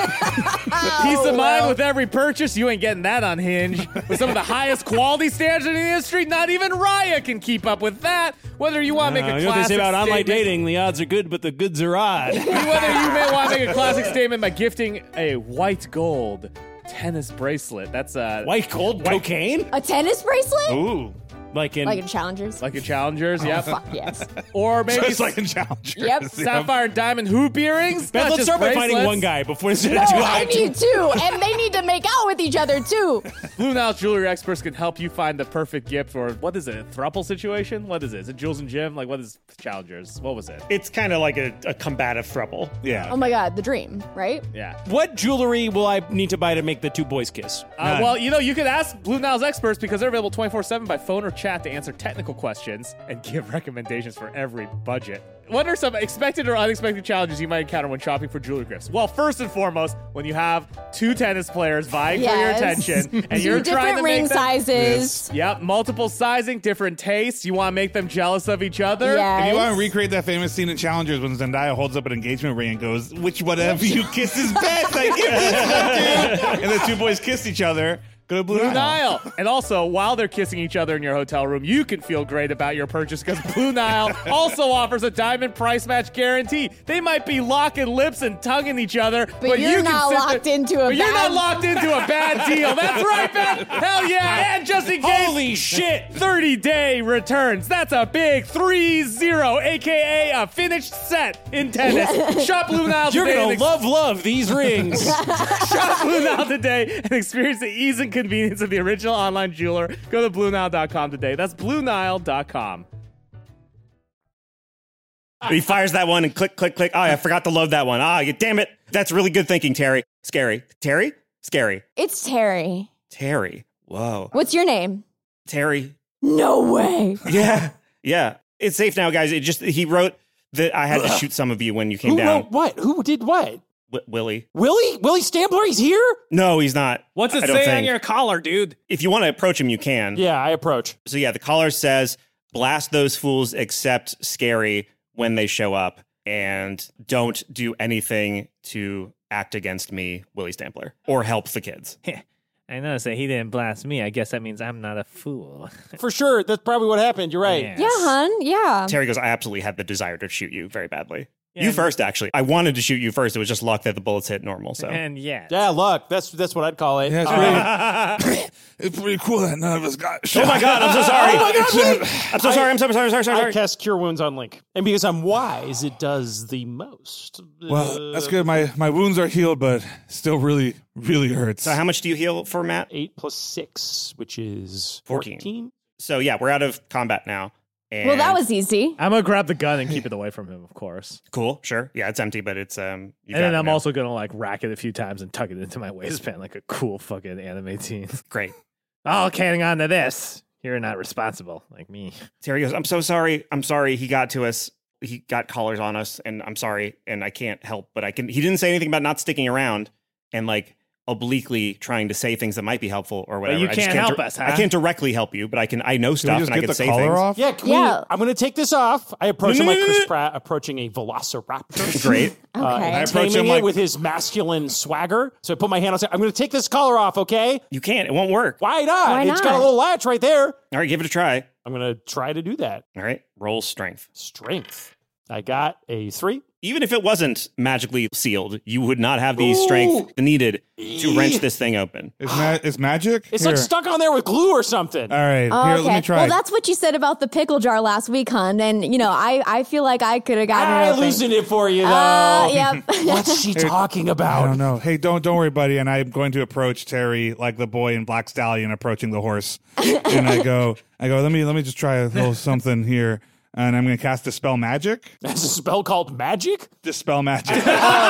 Peace of mind with every purchase. You ain't getting that on Hinge. With some of the highest quality standards in the industry, not even Raya can keep up with that. Whether you want to make a you know what they classic say about online statement- dating? The odds are good, but the goods are odd. Whether you may want to make a classic statement by gifting a white gold tennis bracelet. That's White gold cocaine? A tennis bracelet? Ooh. Like in Like in Challengers? like in Challengers, yep. Fuck yes. Or maybe Just like in Challengers. Yep. sapphire and diamond hoop earrings. Beth, Not let's just start by finding bracelets. one guy before it's No, I need two, and they need to make out with each other too. Blue Nile jewelry experts can help you find the perfect gift, or what is it? A throuple situation? What is it? Is it Jules and Jim? Like, what is Challengers? What was it? It's kind of like a combative throuple. Yeah. Oh my god, the dream, right? Yeah. What jewelry will I need to buy to make the two boys kiss? Well, you could ask Blue Nile's experts because they're available 24/7 by phone or chat to answer technical questions and give recommendations for every budget. What are some expected or unexpected challenges you might encounter when shopping for jewelry gifts? Well, first and foremost, when you have two tennis players vying for your Yes. attention and Two you're trying different to ring make them, sizes. Yep, multiple sizing, different tastes. You want to make them jealous of each other. Yes. If you want to recreate that famous scene in Challengers when Zendaya holds up an engagement ring and goes, which whatever you kiss is best, I give this one to. And the two boys kiss each other. Go to Blue Blue Nile. Nile. And also, while they're kissing each other in your hotel room, you can feel great about your purchase because Blue Nile also offers a diamond price match guarantee. They might be locking lips and tonguing each other, but you're you can not sit locked there- into a but you're not bad- locked into a bad deal. That's right, Beth. Hell yeah. And just in case, Holy shit! 30-day returns. That's a big 3-0, a.k.a. a finished set in tennis. Shop Blue Nile You're today. gonna and love these rings. Shop Blue Nile today and experience the ease and convenience of the original online jeweler. Go to BlueNile.com today. That's BlueNile.com. He fires that one and click, click, click. Oh, I forgot to load that one. Damn it. That's really good thinking, Terry. Scary. Terry? Scary. It's Terry. Terry. Whoa. What's your name? Terry. No way. Yeah. Yeah. It's safe now, guys. He wrote that I had to shoot some of you when you came Who down. wrote what? Who did what? Willie. Willie Stampler? He's here? No, he's not. What's it I don't say on think. your collar, dude? If you want to approach him, you can. Yeah, I approach. So yeah, the caller says, blast those fools except Scary when they show up, and don't do anything to act against me, Willie Stampler, or help the kids. I noticed that he didn't blast me. I guess that means I'm not a fool. For sure, that's probably what happened. You're right. Yes. Yeah, hun. Yeah. Terry goes, I absolutely had the desire to shoot you very badly. Yeah, You first, actually. I wanted to shoot you first. It was just luck that the bullets hit normal. So And yeah. Yeah, luck. That's what I'd call it. Yeah, it's pretty cool that none of us got shot. Oh my God, I'm so sorry. Oh my God, wait. I'm so sorry. I'm so I sorry. cast Cure Wounds on Link. And because I'm wise, it does the most. Well, that's good. My wounds are healed, but still really, really hurts. So how much do you heal for, Matt? 8 plus 6, which is 14. 14. So yeah, we're out of combat now. And Well, that was easy. I'm going to grab the gun and keep it away from him, of course. cool. Sure. Yeah, it's empty, but it's you And got then it I'm now. also going to like rack it a few times and tuck it into my waistband like a cool fucking anime teen. Great. Oh, hang on to this. You're not responsible like me. Terry goes, I'm so sorry. I'm sorry. He got to us. He got collars on us, and I'm sorry, and I can't help, but I can. He didn't say anything about not sticking around and like obliquely trying to say things that might be helpful or whatever. you I just can't help us, huh? I can't directly help you, but I can. I know Can we stuff just and I get can the say collar things. off? Yeah, can Yeah. I'm going to take this off. I approach him like Chris Pratt approaching a velociraptor. Great. Okay. I approach him Taming like it with his masculine swagger. So I put my hand on. I'm going to take this collar off, okay? You can't. It won't work. Why not? Why It's got a not? little latch right there. All right, give it a try. I'm going to try to do that. All right, roll strength. Strength. I got a 3. Even if it wasn't magically sealed, you would not have the strength needed to wrench this thing open. Is magic? It's Here. like stuck on there with glue or something. All right, Oh, here, okay. let me try. Well, that's what you said about the pickle jar last week, hun. And, I feel like I could have gotten I it open. loosened it for you, though. Yep. What's she talking I about? don't know. Hey, don't worry, buddy. And I'm going to approach Terry like the boy in Black Stallion approaching the horse. And I go. Let me just try a little something here. And I'm going to cast Dispel Magic. That's a spell called magic? Dispel Magic.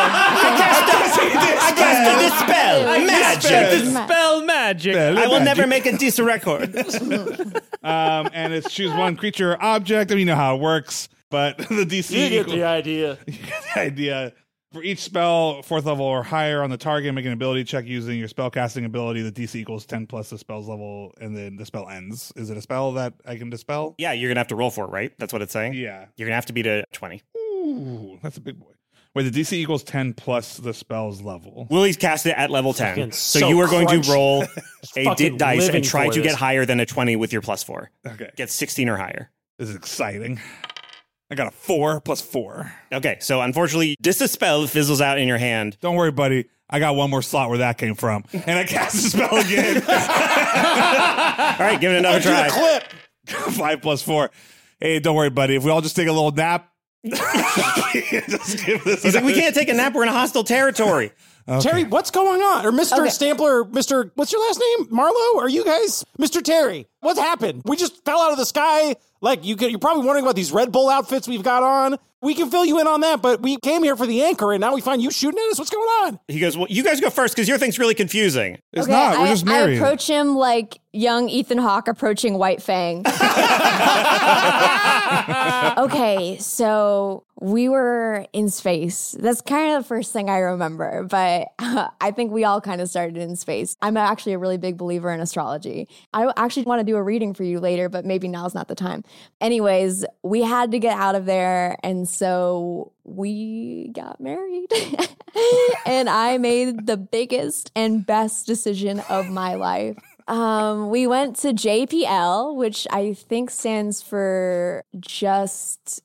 I cast a dispel magic. Dispel magic. I will never make a decent record. And it's choose one creature or object. I mean, you know how it works. But the DC You get equals- the idea. You get the idea. For each spell, 4th level or higher on the target, make an ability check using your spellcasting ability. The DC equals 10 plus the spell's level, and then the spell ends. Is it a spell that I can dispel? Yeah, you're gonna have to roll for it, right? That's what it's saying. Yeah. You're gonna have to beat a 20. Ooh, that's a big boy. Wait, the DC equals 10 plus the spell's level. Willie's cast it at level 10. Fucking So so you are going crunchy. to roll a Fucking dice living and try for to get this. higher than a 20 with your +4. Okay. Get 16 or higher. This is exciting. I got a 4 plus 4. Okay, so unfortunately, Dispel fizzles out in your hand. Don't worry, buddy. I got one more slot where that came from. And I cast the spell again. All right, give it another try. Clip. 5 plus 4. Hey, don't worry, buddy. If we all just take a little nap. Just give this He's like, we another- can't take a nap. We're in a hostile territory. Terry, what's going on? Or Mr. Okay. Stampler, Mr. What's your last name? Marlowe? Are you guys Mr. Terry? What happened? We just fell out of the sky. Like you're probably wondering about these Red Bull outfits we've got on. We can fill you in on that, but we came here for the anchor, and now we find you shooting at us. What's going on? He goes, well, you guys go first because your thing's really confusing. It's Okay, not. We're just I married. approach him like young Ethan Hawke approaching White Fang. Okay, so we were in space. That's kind of the first thing I remember, but I think we all kind of started in space. I'm actually a really big believer in astrology. I actually want to do a reading for you later, but maybe now's not the time. Anyways, we had to get out of there, and so we got married. And I made the biggest and best decision of my life. We went to JPL, which I think stands for just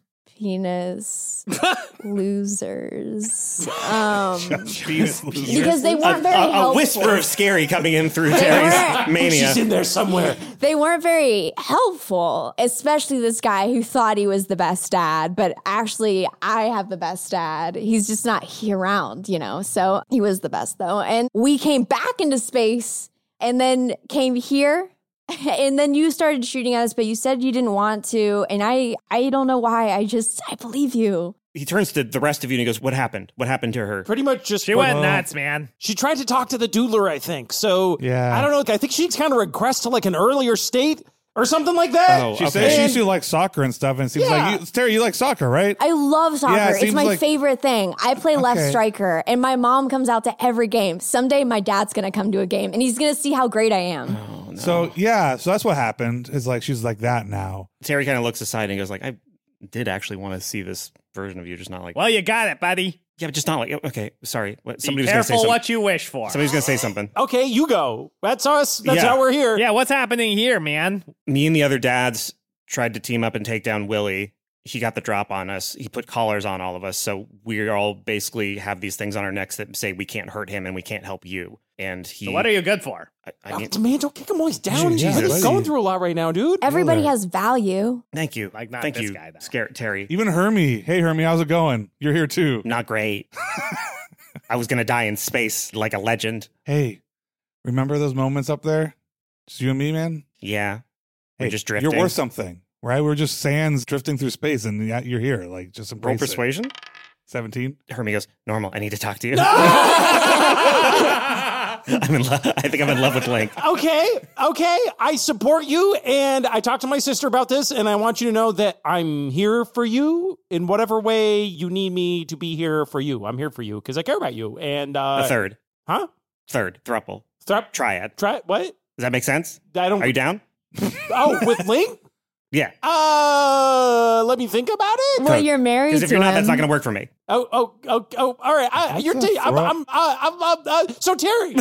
penis losers. Because they weren't very helpful. A whisper of scary coming in through Terry's mania. She's in there somewhere. They weren't very helpful, especially this guy who thought he was the best dad, but actually I have the best dad. He's just not here around, so he was the best though. And we came back into space and then came here. And then you started shooting at us, but you said you didn't want to. And I don't know why. I believe you. He turns to the rest of you and he goes, what happened? What happened to her? Pretty much just... She went nuts, man. She tried to talk to the doodler, I think. So, Yeah. I don't know. I think she kind of regressed to like an earlier state or something like that. Oh, She said she used to like soccer and stuff, and it seems like Terry, you like soccer, right? I love soccer. Yeah, it it's seems my like- favorite thing. I play left Okay. striker, and my mom comes out to every game. Someday my dad's going to come to a game, and he's going to see how great I am. So that's what happened. Is like she's like that now. Terry kind of looks aside and goes like, I did actually want to see this version of you, just not like... Well, you got it, buddy. Yeah, but just not like... Okay, sorry. Somebody Be was going to say careful something. what you wish for. Somebody's going to say something. Okay, you go. That's us. That's Yeah. how we're here. Yeah, what's happening here, man? Me and the other dads tried to team up and take down Willie. He got the drop on us. He put collars on all of us. So we all basically have these things on our necks that say we can't hurt him and we can't help you. And he... So what are you good for? I mean, Man, don't kick him while he's down. Yeah, He's buddy. going through a lot right now, dude. Everybody Ruler. has value. thank you. Like, not Thank this you, guy, though. Terry. Even Hermie. Hey, Hermie, how's it going? You're here too. Not great. I was going to die in space like a legend. Hey, remember those moments up there? Just you and me, man. Yeah. Hey, We're just drifting. You're worth something, right? We're just sands drifting through space, and you're here. Like, just Roll embrace it. persuasion? 17. Hermie goes, normal. I need to talk to you. I think I'm in love with Link. Okay. I support you, and I talked to my sister about this, and I want you to know that I'm here for you in whatever way you need me to be here for you. I'm here for you because I care about you. And A third. Huh? Third. Thruple. Triad. Try what? Does that make sense? I don't. Are you down? Oh, with Link? Yeah. Let me think about it. Well, you're married Because to if you're not, him. that's not going to work for me. Oh, all right. You're so Terry.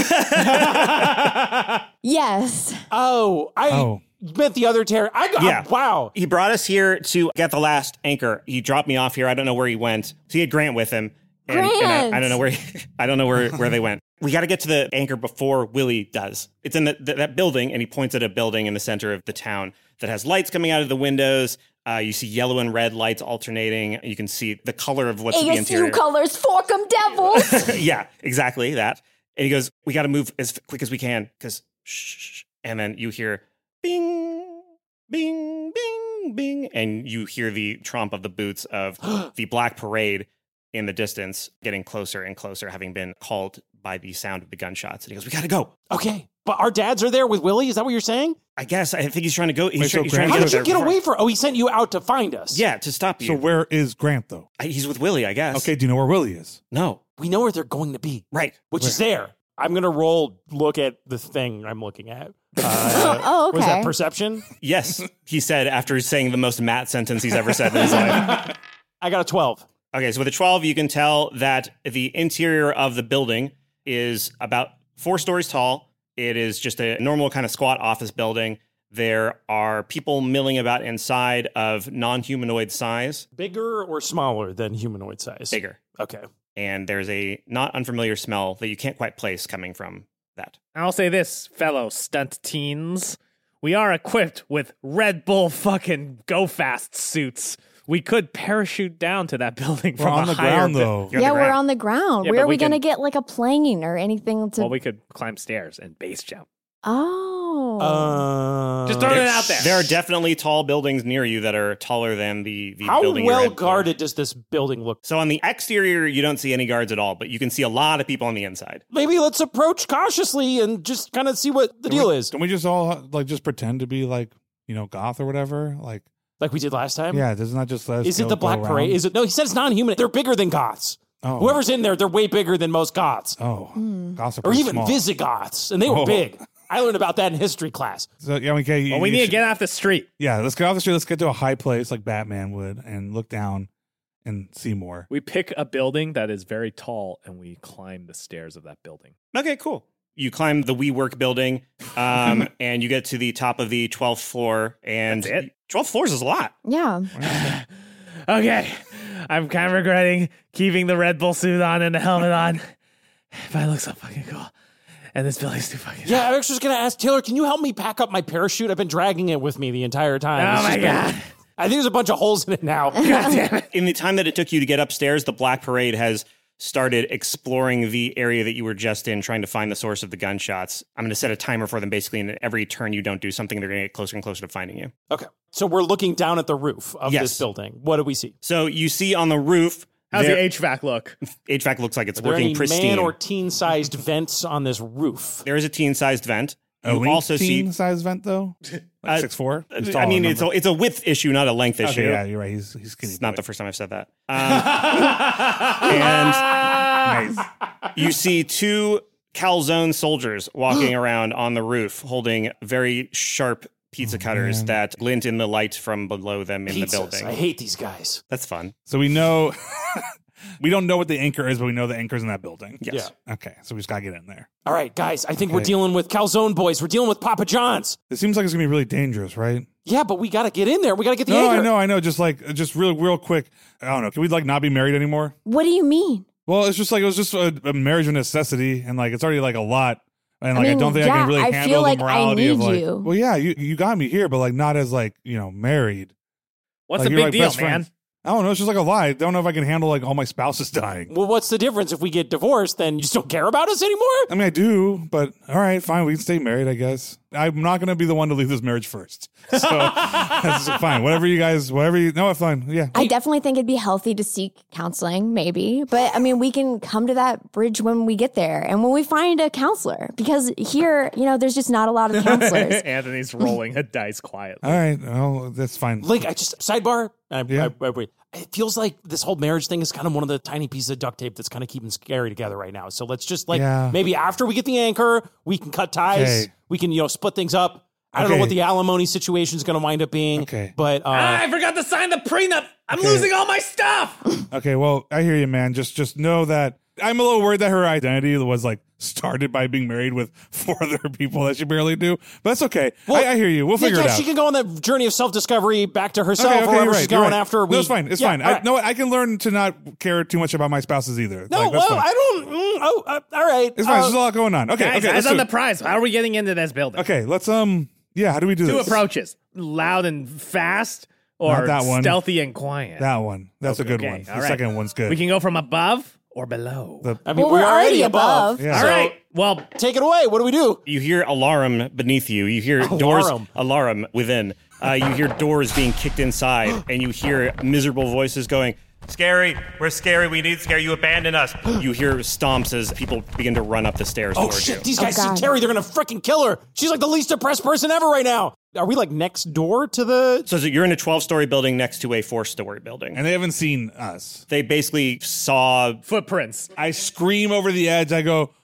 Yes. I met the other Terry. Yeah. Wow. He brought us here to get the last anchor. He dropped me off here. I don't know where he went. So he had Grant with him. And I don't know where I don't know where they went. We got to get to the anchor before Willie does. It's in that building, and he points at a building in the center of the town that has lights coming out of the windows. You see yellow and red lights alternating. You can see the color of what's in the interior. ASU colors, fork 'em devils. Yeah, exactly that. And he goes, we got to move as quick as we can because shh. And then you hear bing, bing, bing, bing. And you hear the tromp of the boots of the Black Parade in the distance, getting closer and closer, having been called by the sound of the gunshots. And he goes, we got to go. Okay. But our dads are there with Willie? Is that what you're saying? I guess. I think he's trying to go. He's Wait, so trying to Grant- How go did you there get before- away from... Oh, he sent you out to find us. Yeah, to stop you. So where is Grant, though? He's with Willie, I guess. Okay, do you know where Willie is? No. We know where they're going to be. Right. Which is there. I'm going to look at the thing I'm looking at. Oh, okay. Was that perception? Yes, he said after saying the most Matt sentence he's ever said in his life. I got a 12. Okay, so with a 12, you can tell that the interior of the building is about 4 stories tall. It is just a normal kind of squat office building. There are people milling about inside of non-humanoid size. Bigger or smaller than humanoid size? Bigger. Okay. And there's a not unfamiliar smell that you can't quite place coming from that. I'll say this, fellow stunt teens. We are equipped with Red Bull fucking go fast suits. We could parachute down to that building We're from on a the higher ground, bit- though. You're on Yeah, the we're ground. on the ground. Yeah, Where but are we we going to can- get like a plane or anything to... Well, we could climb stairs and base jump. Oh. Just throwing it out there. There are definitely tall buildings near you that are taller than the How building you're well in. guarded does this building look? So on the exterior, you don't see any guards at all, but you can see a lot of people on the inside. Maybe let's approach cautiously and just kind of see what the deal is. Don't we just all like just pretend to be like, goth or whatever? Like like we did last time? Yeah, doesn't that just let us Is it go the Black around? Parade? Is it? No, he said it's non-human. They're bigger than Goths. Oh. Whoever's in there, they're way bigger than most Goths. Oh, Goths are Or pretty even small. Visigoths. And they were big. I learned about that in history class. So, yeah, okay. Well, we need to get off the street. Yeah, let's get off the street. Let's get to a high place like Batman would and look down and see more. We pick a building that is very tall and we climb the stairs of that building. Okay, cool. You climb the WeWork building, and you get to the top of the 12th floor. And That's it? 12 floors is a lot. Yeah. Okay, I'm kind of regretting keeping the Red Bull suit on and the helmet on. But I look so fucking cool. And this building's too fucking Yeah, I was just going to ask Taylor, can you help me pack up my parachute? I've been dragging it with me the entire time. Oh It's my just been- God. I think there's a bunch of holes in it now. God damn it. In the time that it took you to get upstairs, the Black Parade has started exploring the area that you were just in, trying to find the source of the gunshots. I'm going to set a timer for them, basically, and every turn you don't do something, they're going to get closer and closer to finding you. Okay. So we're looking down at the roof of Yes. this building. What do we see? So you see on the roof... How's the there- HVAC look? HVAC looks like it's Are there working any pristine. man or teen-sized vents on this roof? There is a teen-sized vent. A You also see... size vent though, like 6'4". He's tall, I mean, remember? it's a width issue, not a length issue. Okay, yeah, you're right. He's skinny. It's not the boy. first time I've said that. And Nice. you see two calzone soldiers walking around on the roof holding very sharp pizza cutters that glint in the light from below them in the Pizzas. building. I hate these guys. That's fun. So we know we don't know what the anchor is, but we know the anchor's in that building. Yes. Okay, so we just gotta get in there. All right, guys, I think we're Okay. dealing with calzone boys. We're dealing with Papa John's. It seems like it's gonna be really dangerous, right? Yeah, but we got to get in there. We got to get the No, anchor. I know. Just real quick. I don't know. Can we like not be married anymore? What do you mean? Well, it's just like it was just a marriage of necessity, and like it's already like a lot, and like I mean, don't think I yeah, can really I handle feel the like I morality of need like. you. Well, yeah, you got me here, but like not as like married. What's Like, the you're, big like, deal, best man? friends. I don't know. It's just like a lie. I don't know if I can handle like all my spouses dying. Well, what's the difference? If we get divorced, then you just don't care about us anymore? I mean, I do, but all right, fine. We can stay married, I guess. I'm not going to be the one to leave this marriage first. So that's fine. Whatever you. No, fine. Yeah. I definitely think it'd be healthy to seek counseling, maybe. But I mean, we can come to that bridge when we get there and when we find a counselor. Because here, there's just not a lot of counselors. Anthony's rolling a dice quietly. All right. Well, that's fine. Like, sidebar. Yeah. It feels like this whole marriage thing is kind of one of the tiny pieces of duct tape that's kind of keeping Scary together right now. So let's just maybe after we get the anchor, we can cut ties. Okay. We can, split things up. I don't know Okay. what the alimony situation is going to wind up being. Okay. But I forgot to sign the prenup. I'm losing all my stuff. Okay. Well, I hear you, man. Just know that I'm a little worried that her identity was like started by being married with 4 other people that she barely knew. But that's okay. I hear you. We'll figure it out. She can go on that journey of self-discovery back to herself Okay, or wherever you're she's right, going you're right. after. No, it's fine. It's fine. all right. No, I can learn to not care too much about my spouses either. No, Like, that's fine. I don't. All right. It's fine. There's a lot going on. Okay. Guys, okay. eyes Let's on do the it. prize. How are we getting into this building? Okay. Let's Yeah. How do we do 2 this? approaches: loud and fast, or Not that one. stealthy and quiet. That one. That's a good Okay, one. all The right. second one's good. We can go from above or below. I mean, Well, we're already above. Yeah. All So right. Well, take it away. What do we do? You hear alarum beneath you. You hear doors, alarum within. You hear doors being kicked inside, and you hear miserable voices going, "Scary, we're scary. We need Scary. You abandoned us." You hear stomps as people begin to run up the stairs Oh, towards shit. you. These guys see God. Terry. They're going to freaking kill her. She's like the least depressed person ever right now. Are we like next door to the... So you're in a 12-story building next to a 4-story building. And they haven't seen us. They basically saw footprints. I scream over the edge. I go,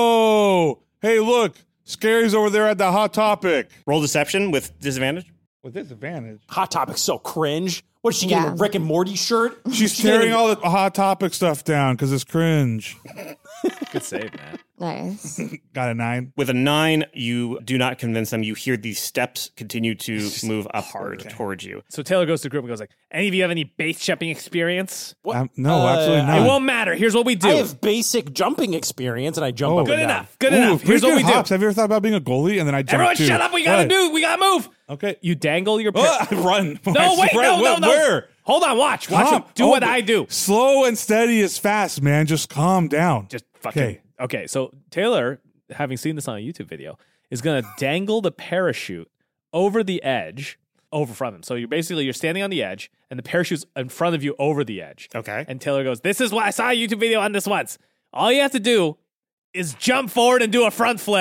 "Whoa! Hey, look! Scary's over there at the Hot Topic." Roll deception with disadvantage. With disadvantage. Hot Topic's so cringe. What, is she getting a Rick and Morty shirt? She's tearing all the Hot Topic stuff down because it's cringe. Good save, man. Nice. Got a 9. With a 9, you do not convince them. You hear these steps continue to move upward towards you. So Taylor goes to the group and goes like, "Any of you have any base jumping experience?" No, absolutely not. It won't matter. Here's what we do. I have basic jumping experience, and I jump up Good and down. enough. Good enough. Here's what we do. Hops. Have you ever thought about being a goalie? And then I jump Everyone too. shut up. We gotta What? We gotta move. Okay. You dangle your... I run. No, wait. No. Where? Hold on. Watch him. Hop. Do what I do. Slow and steady is fast, man. Just calm down. Just fucking... Okay, so Taylor, having seen this on a YouTube video, is going to dangle the parachute over the edge, over from him. So you're standing on the edge, and the parachute's in front of you over the edge. Okay. And Taylor goes, "This is why I saw a YouTube video on this once. All you have to do is jump forward and do a front flip,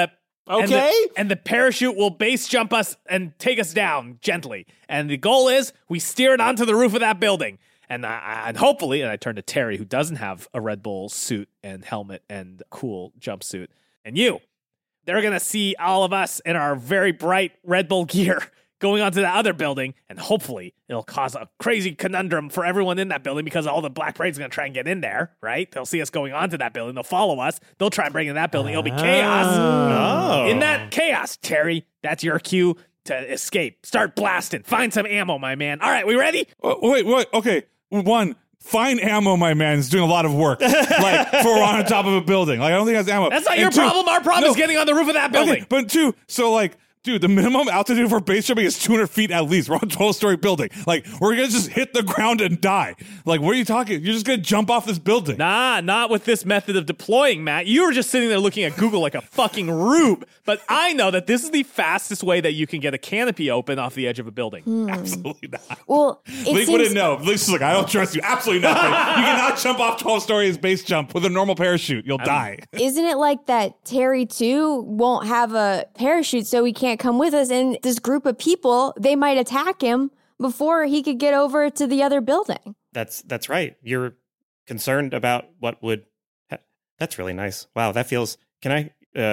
Okay. And the parachute will base jump us and take us down gently. And the goal is we steer it onto the roof of that building. And hopefully, and I turn to Terry, who doesn't have a Red Bull suit and helmet and cool jumpsuit, and they're going to see all of us in our very bright Red Bull gear going onto the other building, and hopefully it'll cause a crazy conundrum for everyone in that building because all the Black Parade's going to try and get in there, right? They'll see us going onto that building. They'll follow us. They'll try and break in that building. It'll be chaos. Oh. In that chaos, Terry, that's your cue to escape. Start blasting. Find some ammo, my man. All right, we ready? Wait. Okay. One, find ammo, my man, is doing a lot of work. Like, for on top of a building. Like, I don't think that's ammo. That's not your problem. Our problem is getting on the roof of that building. Okay, but two, so like, dude, the minimum altitude for base jumping is 200 feet at least. We're on a 12-story building. Like, we're going to just hit the ground and die. Like, what are you talking? You're just going to jump off this building. Nah, not with this method of deploying, Matt. You were just sitting there looking at Google like a fucking rube. But I know that this is the fastest way that you can get a canopy open off the edge of a building. Absolutely not. Well, Link wouldn't know. Link's like, I don't trust you. Absolutely not. You cannot jump off 12 stories base jump with a normal parachute. You'll die. Isn't it like that Terry, too, won't have a parachute, so he can't come with us? And this group of people, they might attack him before he could get over to the other building. That's right. You're concerned about what would... That's really nice. Wow, that feels... Can I...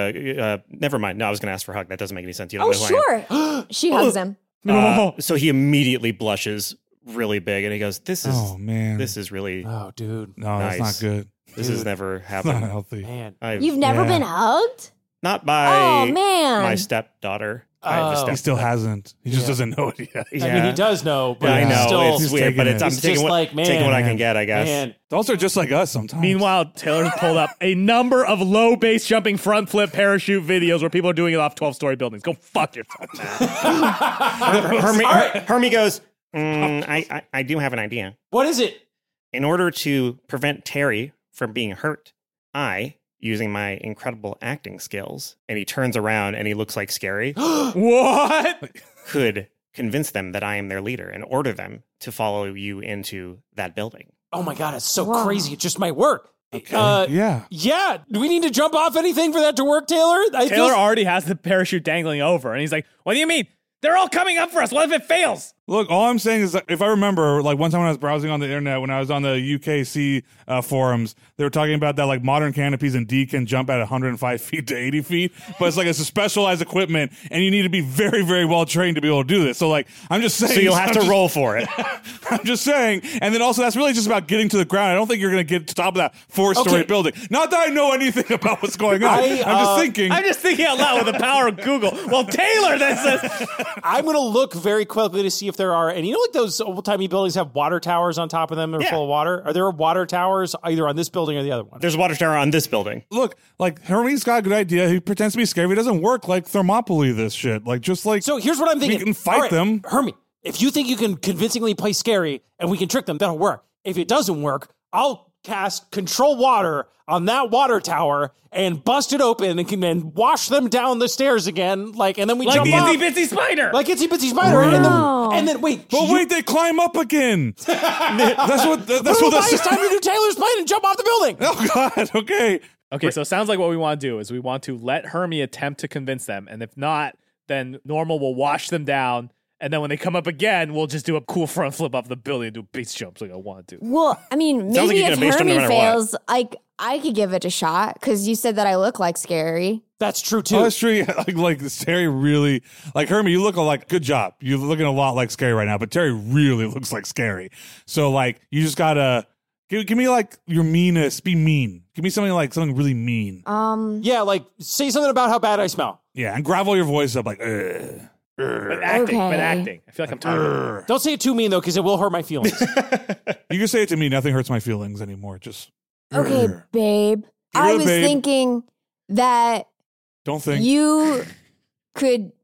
never mind. No, I was going to ask for a hug. That doesn't make any sense. You don't know who I am. Sure. She hugs him. So he immediately blushes really big, and he goes, "This is, oh man, this is really, oh dude, no, nice. That's not good. This has never It's happened. not healthy, man. You've never been hugged? Not by oh man, my stepdaughter. I have a He stepdaughter. still hasn't. He just doesn't know it yet. I mean, he does know, but I know still, it's weird, but taking I'm it. taking just what, like, man, taking what I can get, I guess. man. Adults are just like us sometimes. Meanwhile, Taylor's pulled up a number of low base jumping front flip parachute videos where people are doing it off 12-story buildings. Go fuck yourself, man. Hermie goes, I do have an idea. What is it? In order to prevent Terry from being hurt, using my incredible acting skills, and he turns around and he looks like Scary. What? Could convince them that I am their leader and order them to follow you into that building. Oh my god, it's so crazy. It just might work. Okay. Yeah. Do we need to jump off anything for that to work, Taylor? Taylor already has the parachute dangling over, and he's like, "What do you mean? They're all coming up for us. What if it fails?" Look, all I'm saying is that if I remember, like one time when I was browsing on the internet, when I was on the UKC forums, they were talking about that like modern canopies in D can jump at 105 feet to 80 feet, but it's like it's a specialized equipment, and you need to be very, very well trained to be able to do this. So like, I'm just saying. So you'll have to roll for it. I'm just saying. And then also, that's really just about getting to the ground. I don't think you're going to get to the top of that 4-story building. Not that I know anything about what's going on. I'm just thinking. I'm just thinking out loud with the power of Google. Well, Taylor then says, I'm going to look very quickly to see if there are, and you know, like those old-timey buildings have water towers on top of them that are full of water? Are there water towers either on this building or the other one? There's a water tower on this building. Look, like Hermie's got a good idea. He pretends to be scared. He doesn't work like Thermopylae, this shit. Like, just like. So here's what I'm thinking. We can fight them. Hermie, if you think you can convincingly play Scary and we can trick them, that'll work. If it doesn't work, I'll cast Control Water on that water tower and bust it open and can then wash them down the stairs again, and then we like jump the off. Itsy Bitsy Spider. Like Itsy Bitsy Spider. Wow. And then wait. But wait, they climb up again. That's what It's time to do Taylor's plan and jump off the building. Oh, God. Okay. Okay, so it sounds like what we want to do is we want to let Hermie attempt to convince them, and if not, then Normal will wash them down, and then when they come up again, we'll just do a cool front flip off the building and do base jumps like I want to. Well, I mean, Sounds maybe like if you get a base jump no Hermie matter fails, I could give it a shot because you said that I look like Scary. That's true too. Oh, that's true. Like Terry really, like Hermie, you look like, good job. You're looking a lot like Scary right now, but Terry really looks like Scary. So like, you just gotta give me like your meanness. Be mean. Give me something really mean. Yeah, like say something about how bad I smell. Yeah, and gravel your voice up like, But acting. I feel like I'm tired. Don't say it too mean though, because it will hurt my feelings. You can say it to me. Nothing hurts my feelings anymore. Just Okay, babe. Get rid I of was babe. thinking that don't think. you could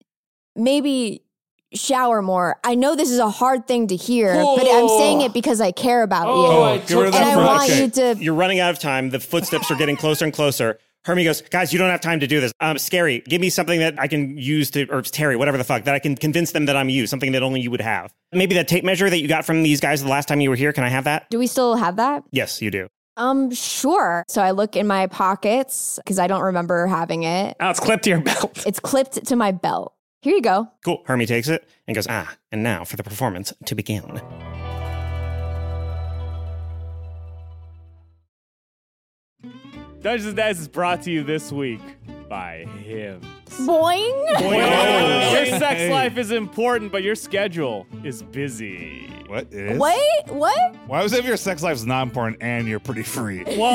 maybe shower more. I know this is a hard thing to hear, but I'm saying it because I care about you. Get rid of And that I front. want Okay. you to. You're running out of time. The footsteps are getting closer and closer. Hermie goes, guys, you don't have time to do this. Scary, give me something that I can use to, or Terry, whatever the fuck, that I can convince them that I'm you, something that only you would have. Maybe that tape measure that you got from these guys the last time you were here. Can I have that? Do we still have that? Yes, you do. Sure. So I look in my pockets because I don't remember having it. Oh, it's clipped to your belt. It's clipped to my belt. Here you go. Cool. Hermie takes it and goes, and now for the performance to begin. Dungeons and Dice is brought to you this week by Hims. Boing. Your sex life is important, but your schedule is busy. What? It is? Wait, what? Why was it if your sex life's not important and you're pretty free? Well,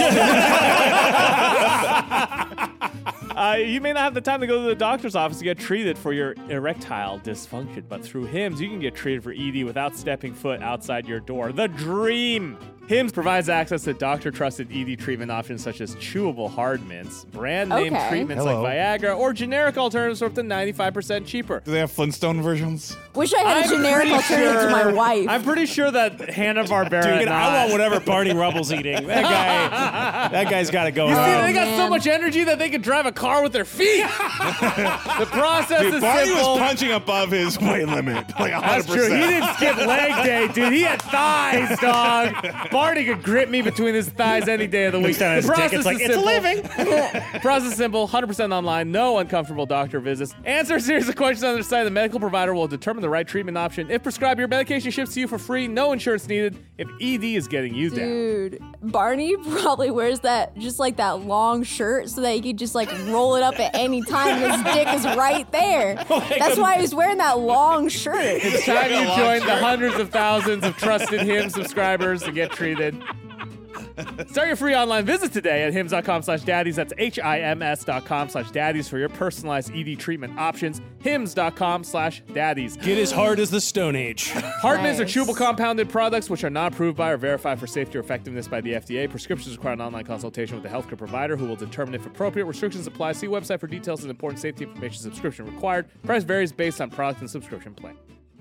you may not have the time to go to the doctor's office to get treated for your erectile dysfunction, but through Hims, you can get treated for ED without stepping foot outside your door. The dream! Hims provides access to doctor-trusted ED treatment options such as chewable hard mints, brand-name treatments like Viagra, or generic alternatives for up to 95% cheaper. Do they have Flintstone versions? Wish I had a generic alternative to my wife. I'm pretty sure that Hanna-Barbera... Dude, I want whatever Barney Rubble's eating. That guy's got to go. You see, they got so much energy that they could drive a car with their feet. The process is Barney simple. was punching above his weight limit, like 100%. That's true. He didn't skip leg day, dude. He had thighs, dog. Barney could grip me between his thighs any day of the week. The process is simple. Process is simple. 100% online. No uncomfortable doctor visits. Answer a series of questions on their site. The medical provider will determine the right treatment option. If prescribed, your medication ships to you for free. No insurance needed. If ED is getting you down. Dude, Barney probably wears that just like that long shirt so that he could just like roll it up at any time. His dick is right there. That's why he's wearing that long shirt. It's time you join the hundreds of thousands of trusted Hims subscribers to get treated. Start your free online visit today at hims.com/daddies. That's HIMS.com/daddies for your personalized ED treatment options. HIMS.com/daddies. Get as hard as the Stone Age. Hard mints are chewable compounded products which are not approved by or verified for safety or effectiveness by the FDA. Prescriptions require an online consultation with a healthcare provider who will determine if appropriate. Restrictions apply. See website for details and important safety information. Subscription required. Price varies based on product and subscription plan.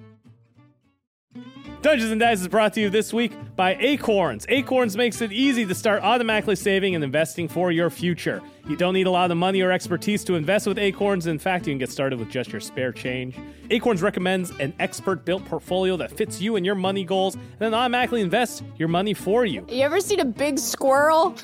Dungeons and Dice is brought to you this week by Acorns. Acorns makes it easy to start automatically saving and investing for your future. You don't need a lot of money or expertise to invest with Acorns. In fact, you can get started with just your spare change. Acorns recommends an expert-built portfolio that fits you and your money goals, and then automatically invests your money for you. You ever seen a big squirrel?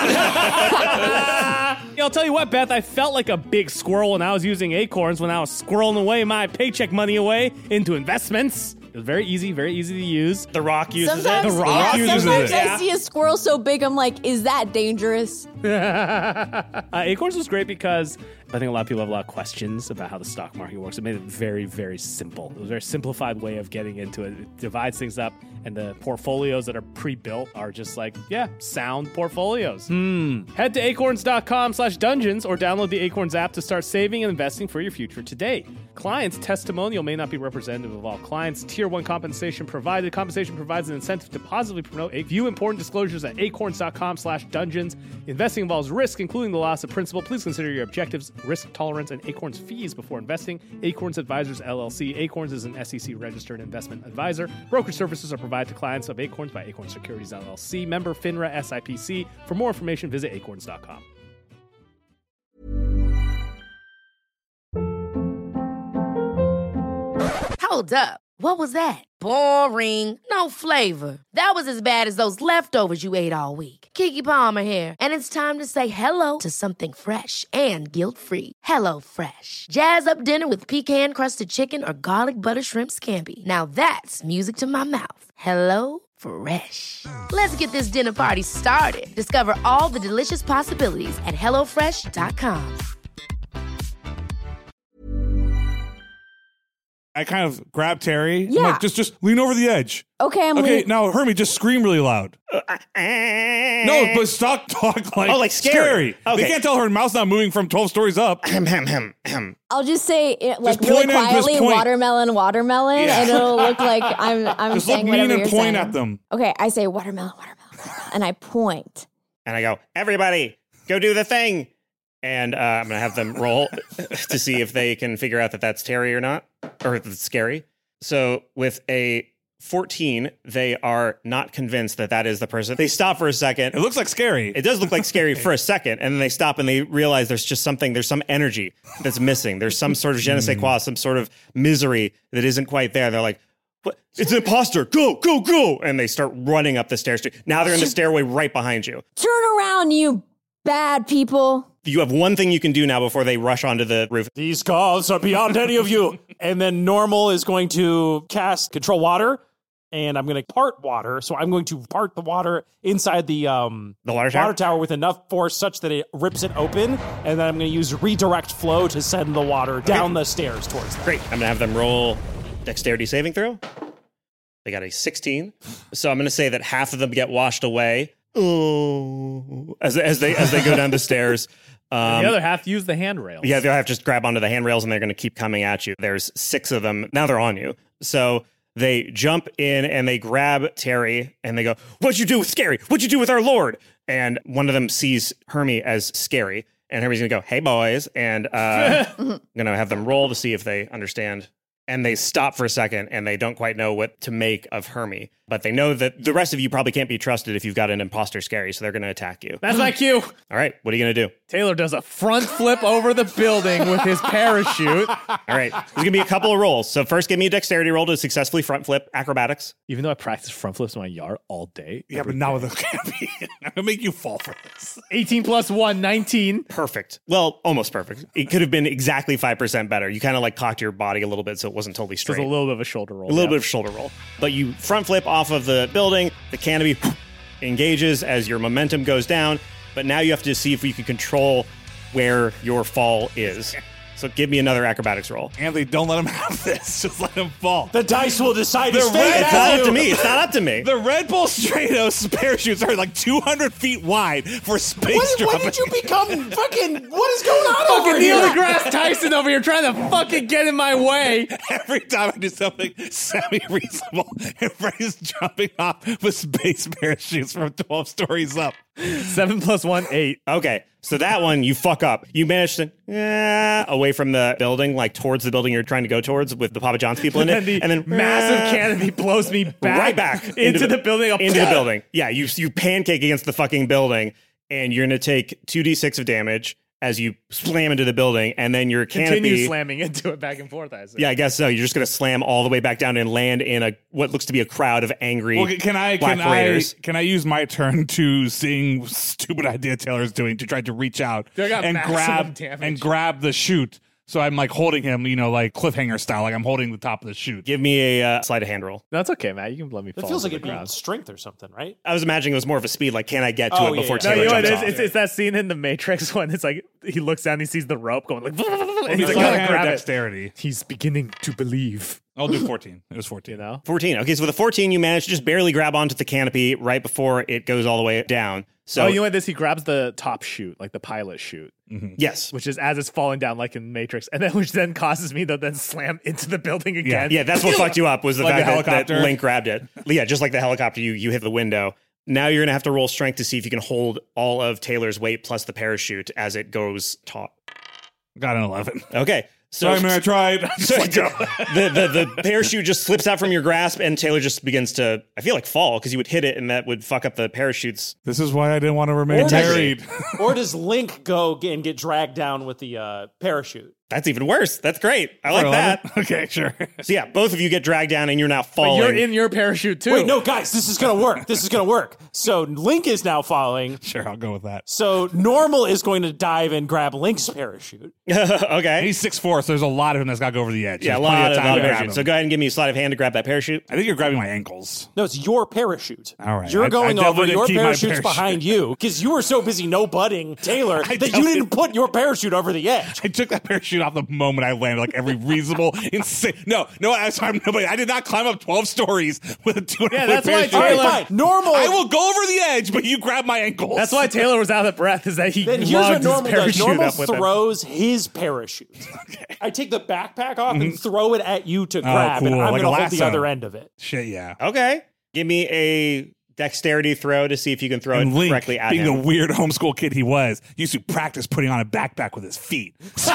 I'll tell you what, Beth, I felt like a big squirrel when I was using Acorns when I was squirreling away my paycheck money away into investments. It was very easy to use. The Rock uses sometimes, it. The Rock uses sometimes it. I see a squirrel so big, I'm like, is that dangerous? Acorns was great because I think a lot of people have a lot of questions about how the stock market works. It made it very, very simple. It was a very simplified way of getting into it. It divides things up, and the portfolios that are pre-built are just like, sound portfolios. Head to acorns.com/dungeons or download the Acorns app to start saving and investing for your future today. Clients' testimonial may not be representative of all clients. Tier 1 compensation provided. Compensation provides an incentive to positively promote. View important disclosures at acorns.com/dungeons. Investing involves risk, including the loss of principal. Please consider your objectives, risk tolerance, and Acorns fees before investing. Acorns Advisors, LLC. Acorns is an SEC-registered investment advisor. Brokerage services are provided to clients of Acorns by Acorns Securities, LLC. Member FINRA SIPC. For more information, visit acorns.com. Hold up. What was that? Boring. No flavor. That was as bad as those leftovers you ate all week. Keke Palmer here, and it's time to say hello to something fresh and guilt-free. Hello Fresh. Jazz up dinner with pecan-crusted chicken or garlic butter shrimp scampi. Now that's music to my mouth. Hello Fresh. Let's get this dinner party started. Discover all the delicious possibilities at hellofresh.com. I kind of grab Terry. Yeah. I'm like, just lean over the edge. Okay, I'm Okay, leaving. now Hermie, just scream really loud. No, but stop talk like, like scary. Okay. They can't tell her mouth's not moving from 12 stories up. I'll just say it, like Just really point at- just quietly, point. watermelon, Yeah. and it'll look like I'm Just saying look whatever mean you're and point saying. at them. Okay, I say watermelon, and I point. And I go, everybody, go do the thing. And I'm going to have them roll to see if they can figure out that that's Terry or not, or if it's scary. So with a 14, they are not convinced that that is the person. They stop for a second. It looks like scary. It does look like scary for a second. And then they stop and they realize there's some energy that's missing. There's some sort of je ne sais quoi, some sort of misery that isn't quite there. They're like, What? It's an imposter. Go, go, go. And they start running up the stairs. Now they're in the stairway right behind you. Turn around, you bad people. You have one thing you can do now before they rush onto the roof. These gods are beyond any of you. And then Normal is going to cast Control Water, and I'm going to part water. So I'm going to part the water inside the water tower with enough force such that it rips it open, and then I'm going to use Redirect Flow to send the water down the stairs towards them. Great. I'm going to have them roll Dexterity saving throw. They got a 16. So I'm going to say that half of them get washed away. Oh, as they go down the stairs. The other half use the handrails. Yeah, they'll have to just grab onto the handrails and they're going to keep coming at you. There's 6 of them. Now they're on you. So they jump in and they grab Terry and they go, "What'd you do with Scary? What'd you do with our Lord?" And one of them sees Hermie as Scary. And Hermie's going to go, "Hey, boys." And I'm going to have them roll to see if they understand. And they stop for a second and they don't quite know what to make of Hermie. But they know that the rest of you probably can't be trusted if you've got an imposter Scary, so they're going to attack you. That's my cue. All right, what are you going to do? Taylor does a front flip over the building with his parachute. All right, there's going to be a couple of rolls. So first, give me a dexterity roll to successfully front flip acrobatics. Even though I practice front flips in my yard all day. Yeah, but not with a canopy. I'm going to make you fall for this. 18 plus 1, 19. Perfect. Well, almost perfect. It could have been exactly 5% better. You kind of like cocked your body a little bit so it wasn't totally straight. There's a little bit of a shoulder roll. A little bit of shoulder roll. But you front flip off of the building. The canopy engages as your momentum goes down. But now you have to see if you can control where your fall is. So give me another acrobatics roll. Anthony, don't let him have this. Just let him fall. The dice will decide his fate. It's not up to me. It's not up to me. The Red Bull Stratos parachutes are like 200 feet wide for space dropping. When did you become fucking... What is going on fucking over Neil here? deGrasse Tyson over here trying to fucking get in my way. Every time I do something semi-reasonable, everybody's jumping off with space parachutes from 12 stories up. 7 plus 1, 8. Okay, so that one, you fuck up. You managed to away from the building, like towards the building you're trying to go towards with the Papa John's people in it. And then massive canopy blows me back. Right back. Into the building. Into the building. Yeah, you pancake against the fucking building, and you're going to take 2d6 of damage as you slam into the building, and then your canopy... Continue slamming into it back and forth, I say. Yeah, I guess so. You're just going to slam all the way back down and land in what looks to be a crowd of angry black raiders. Can I use my turn to seeing stupid idea Taylor's doing to try to reach out and grab the chute? So I'm like holding him, like cliffhanger style, like I'm holding the top of the chute. Give me a sleight of hand roll. That's okay, Matt. You can let me fall. It feels like it'd be strength or something, right? I was imagining it was more of a speed, like can I get to it before Taylor jumps off? It's that scene in The Matrix when it's like he looks down, he sees the rope going like, and he's like, grab dexterity. He's beginning to believe. I'll do 14. It was 14. 14. Okay, so with a 14, you manage to just barely grab onto the canopy right before it goes all the way down. So, you know what this? He grabs the top chute, like the pilot chute. Mm-hmm. Yes. Which is as it's falling down, like in Matrix, and then which then causes me to then slam into the building again. Yeah, that's what fucked you up was the like fact that Link grabbed it. Yeah, just like the helicopter, you hit the window. Now you're going to have to roll strength to see if you can hold all of Taylor's weight plus the parachute as it goes taut. Got an 11. Okay. So, sorry, man, I tried. So the parachute just slips out from your grasp, and Taylor just begins to, I feel like, fall, because you would hit it, and that would fuck up the parachutes. This is why I didn't want to remain married. Or does Link go and get dragged down with the parachute? That's even worse. That's great. I like that. Okay, sure. So yeah, both of you get dragged down, and you're now falling. But you're in your parachute, too. Wait, no, guys, this is going to work. This is going to work. So Link is now falling. Sure, I'll go with that. So Normal is going to dive and grab Link's parachute. Okay. He's 6'4", so there's a lot of him that's got to go over the edge. Yeah, there's a lot of time. So go ahead and give me a sleight of hand to grab that parachute. I think you're grabbing my ankles. No, it's your parachute. All right. You're going I over. Your keep my parachute's behind you because you were so busy no-butting Taylor that you didn't put your parachute over the edge. I took that parachute off the moment I landed, like every reasonable, insane. No, I did not climb up 12 stories with a 200 that's why parachute. Taylor. Fine. Normal. I will go over the edge, but you grab my ankles. That's why Taylor was out of breath, is that he Then here's what lugged his Normal does. parachute Normal up with him. throws his parachute. Okay. I take the backpack off and throw it at you to grab, cool. and I'm Like going to a hold the lasso. other end of it. Shit, yeah. Okay. Give me a dexterity throw to see if you can throw And it Link, directly at being him. the weird homeschool kid he was, used to practice putting on a backpack with his feet. So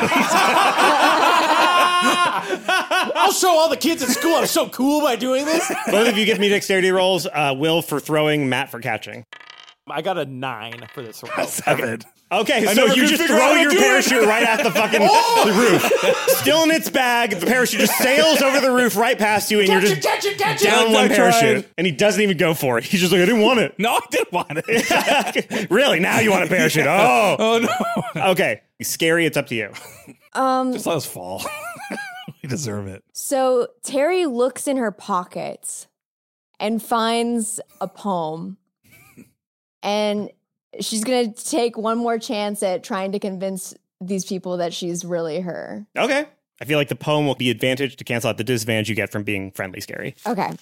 I'll show all the kids at school I'm so cool by doing this. Both of you give me dexterity rolls. Will for throwing, Matt for catching. I got a 9 for this roll. 7. Okay, I so never you could just figure out throw how to your do it. parachute right at the fucking the roof. Still in its bag, the parachute just sails over the roof right past you, and you're just down one I tried. parachute. And he doesn't even go for it. He's just like, I didn't want it. No, I didn't want it. Really? Now you want a parachute? Yeah. Oh. no. Okay, Scary, it's up to you. Just let us fall. We deserve it. So Terry looks in her pockets and finds a poem. And she's going to take one more chance at trying to convince these people that she's really her. Okay. I feel like the poem will be advantage to cancel out the disadvantage you get from being friendly Scary. Okay.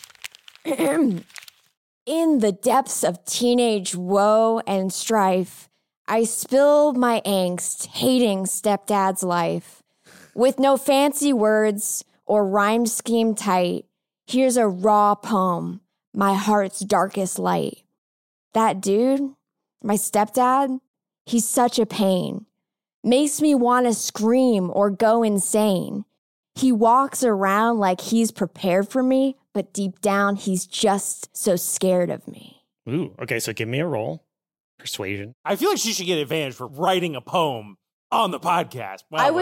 In the depths of teenage woe and strife, I spill my angst, hating stepdad's life. With no fancy words or rhyme scheme tight, here's a raw poem, my heart's darkest light. That dude, my stepdad, he's such a pain. Makes me want to scream or go insane. He walks around like he's prepared for me, but deep down, he's just so scared of me. Ooh, okay, so give me a roll. Persuasion. I feel like she should get advantage for writing a poem on the podcast. Wow. I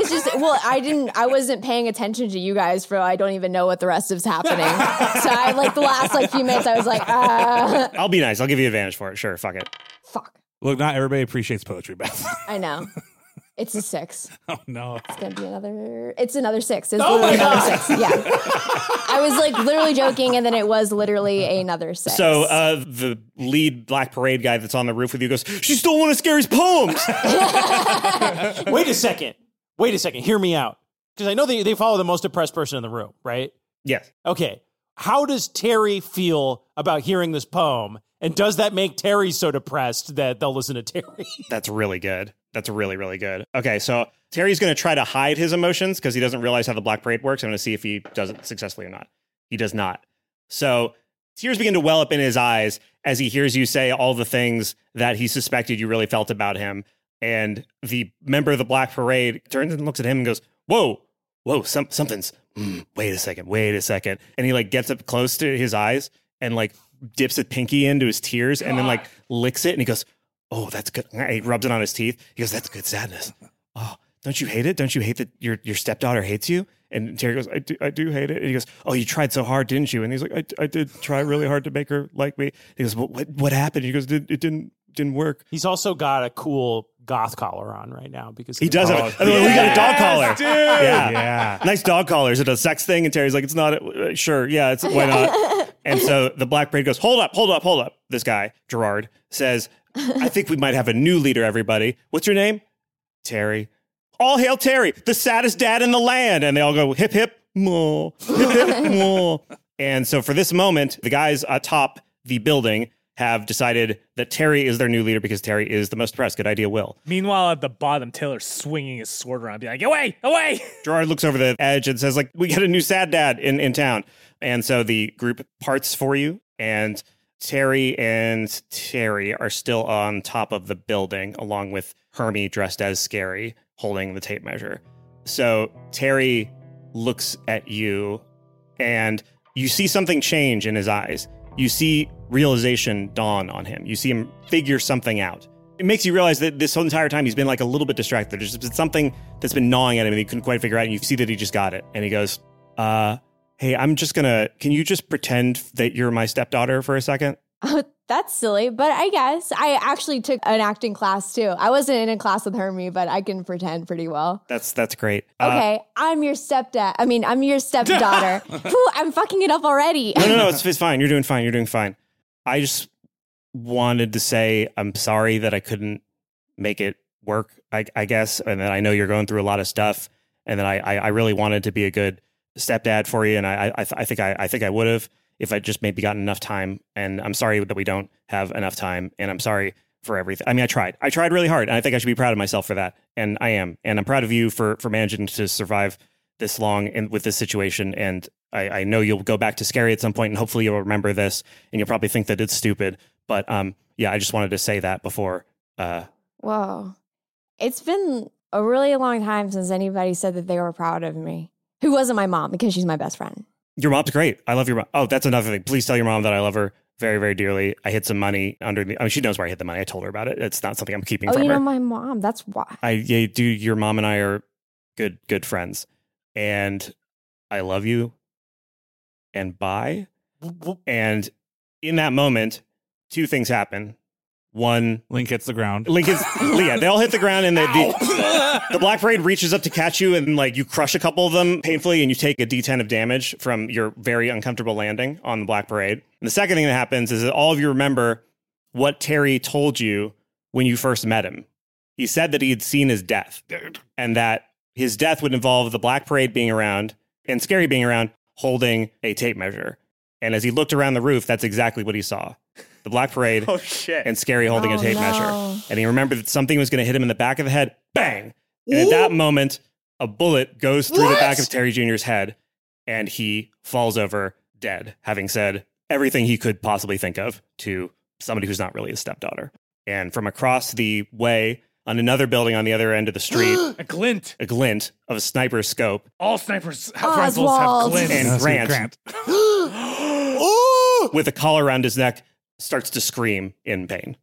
wasn't paying attention to you guys for, I don't even know what the rest is happening. So I, the last, few minutes, I was like, I'll be nice. I'll give you advantage for it. Sure, fuck it. Fuck. Look, not everybody appreciates poetry, Beth. I know. It's a 6. Oh, no. It's going to be another 6. It's Oh literally my another God. 6. Yeah. I was literally joking, and then it was literally another 6. So the lead Black Parade guy that's on the roof with you goes, she stole one of Scary's poems. Wait a second. Hear me out. Because I know they follow the most depressed person in the room, right? Yes. Okay. How does Terry feel about hearing this poem? And does that make Terry so depressed that they'll listen to Terry? That's really good. That's really, really good. Okay, so Terry's going to try to hide his emotions because he doesn't realize how the Black Parade works. I'm going to see if he does it successfully or not. He does not. So tears begin to well up in his eyes as he hears you say all the things that he suspected you really felt about him. And the member of the Black Parade turns and looks at him and goes, whoa, something's, wait a second. And he gets up close to his eyes and dips a pinky into his tears and then licks it. And he goes, oh, that's good. He rubs it on his teeth. He goes, that's good sadness. Oh, don't you hate it? Don't you hate that your stepdaughter hates you? And Terry goes, I do hate it. And he goes, oh, you tried so hard, didn't you? And he's like, I did try really hard to make her like me. He goes, well, what happened? He goes, it didn't work. He's also got a cool goth collar on right now because he does have. We got a dog collar, dude. Yeah, nice dog collar. Is it a sex thing? And Terry's like, it's not. Sure, yeah, it's why not? And so the Black Parade goes, hold up. This guy Gerard says, I think we might have a new leader. Everybody, what's your name? Terry. All hail Terry, the saddest dad in the land. And they all go hip hip mo, hip hip mo. And so for this moment, the guys atop the building have decided that Terry is their new leader because Terry is the most depressed. Good idea, Will. Meanwhile, at the bottom, Taylor's swinging his sword around, being like, away! Gerard looks over the edge and says, we got a new sad dad in town. And so the group parts for you, and Terry are still on top of the building, along with Hermie dressed as Scary, holding the tape measure. So Terry looks at you, and you see something change in his eyes. You see realization dawn on him. You see him figure something out. It makes you realize that this whole entire time he's been a little bit distracted. There's been something that's been gnawing at him and he couldn't quite figure out. And you see that he just got it. And he goes, hey, can you just pretend that you're my stepdaughter for a second? That's silly, but I guess I actually took an acting class too. I wasn't in a class with Hermie, but I can pretend pretty well. That's great. Okay, I'm your stepdaughter. Whew, I'm fucking it up already. No, it's fine. You're doing fine. I just wanted to say I'm sorry that I couldn't make it work, I guess, and that I know you're going through a lot of stuff, and that I really wanted to be a good stepdad for you, and I think I would have if I just maybe gotten enough time. And I'm sorry that we don't have enough time, and I'm sorry for everything. I mean, I tried really hard, and I think I should be proud of myself for that, and I am, and I'm proud of you for managing to survive this long and with this situation. And I know you'll go back to Scary at some point, and hopefully you'll remember this, and you'll probably think that it's stupid. But yeah, I just wanted to say that before. Whoa. It's been a really long time since anybody said that they were proud of me. Who wasn't my mom, because she's my best friend. Your mom's great. I love your mom. Oh, that's another thing. Please tell your mom that I love her very, very dearly. I hid some money I mean, she knows where I hid the money. I told her about it. It's not something I'm keeping from you her. know my mom. That's why. Your mom and I are good friends. And I love you. And bye. And in that moment, two things happen. One, Link hits the ground. Yeah, they all hit the ground, and the Black Parade reaches up to catch you, and like you crush a couple of them painfully, and you take a D10 of damage from your very uncomfortable landing on the Black Parade. And the second thing that happens is that all of you remember what Terry told you when you first met him. He said that he had seen his death, and that his death would involve the Black Parade being around and Scary being around holding a tape measure. And as he looked around the roof, that's exactly what he saw. The Black Parade and Scary holding a tape measure. And he remembered that something was going to hit him in the back of the head. Bang! And at that moment, a bullet goes through the back of Terry Jr.'s head, and he falls over dead, having said everything he could possibly think of to somebody who's not really his stepdaughter. And from across the way, on another building on the other end of the street, a glint of a sniper's scope. All snipers rifles have glints. And Grant. With a collar around his neck, starts to scream in pain.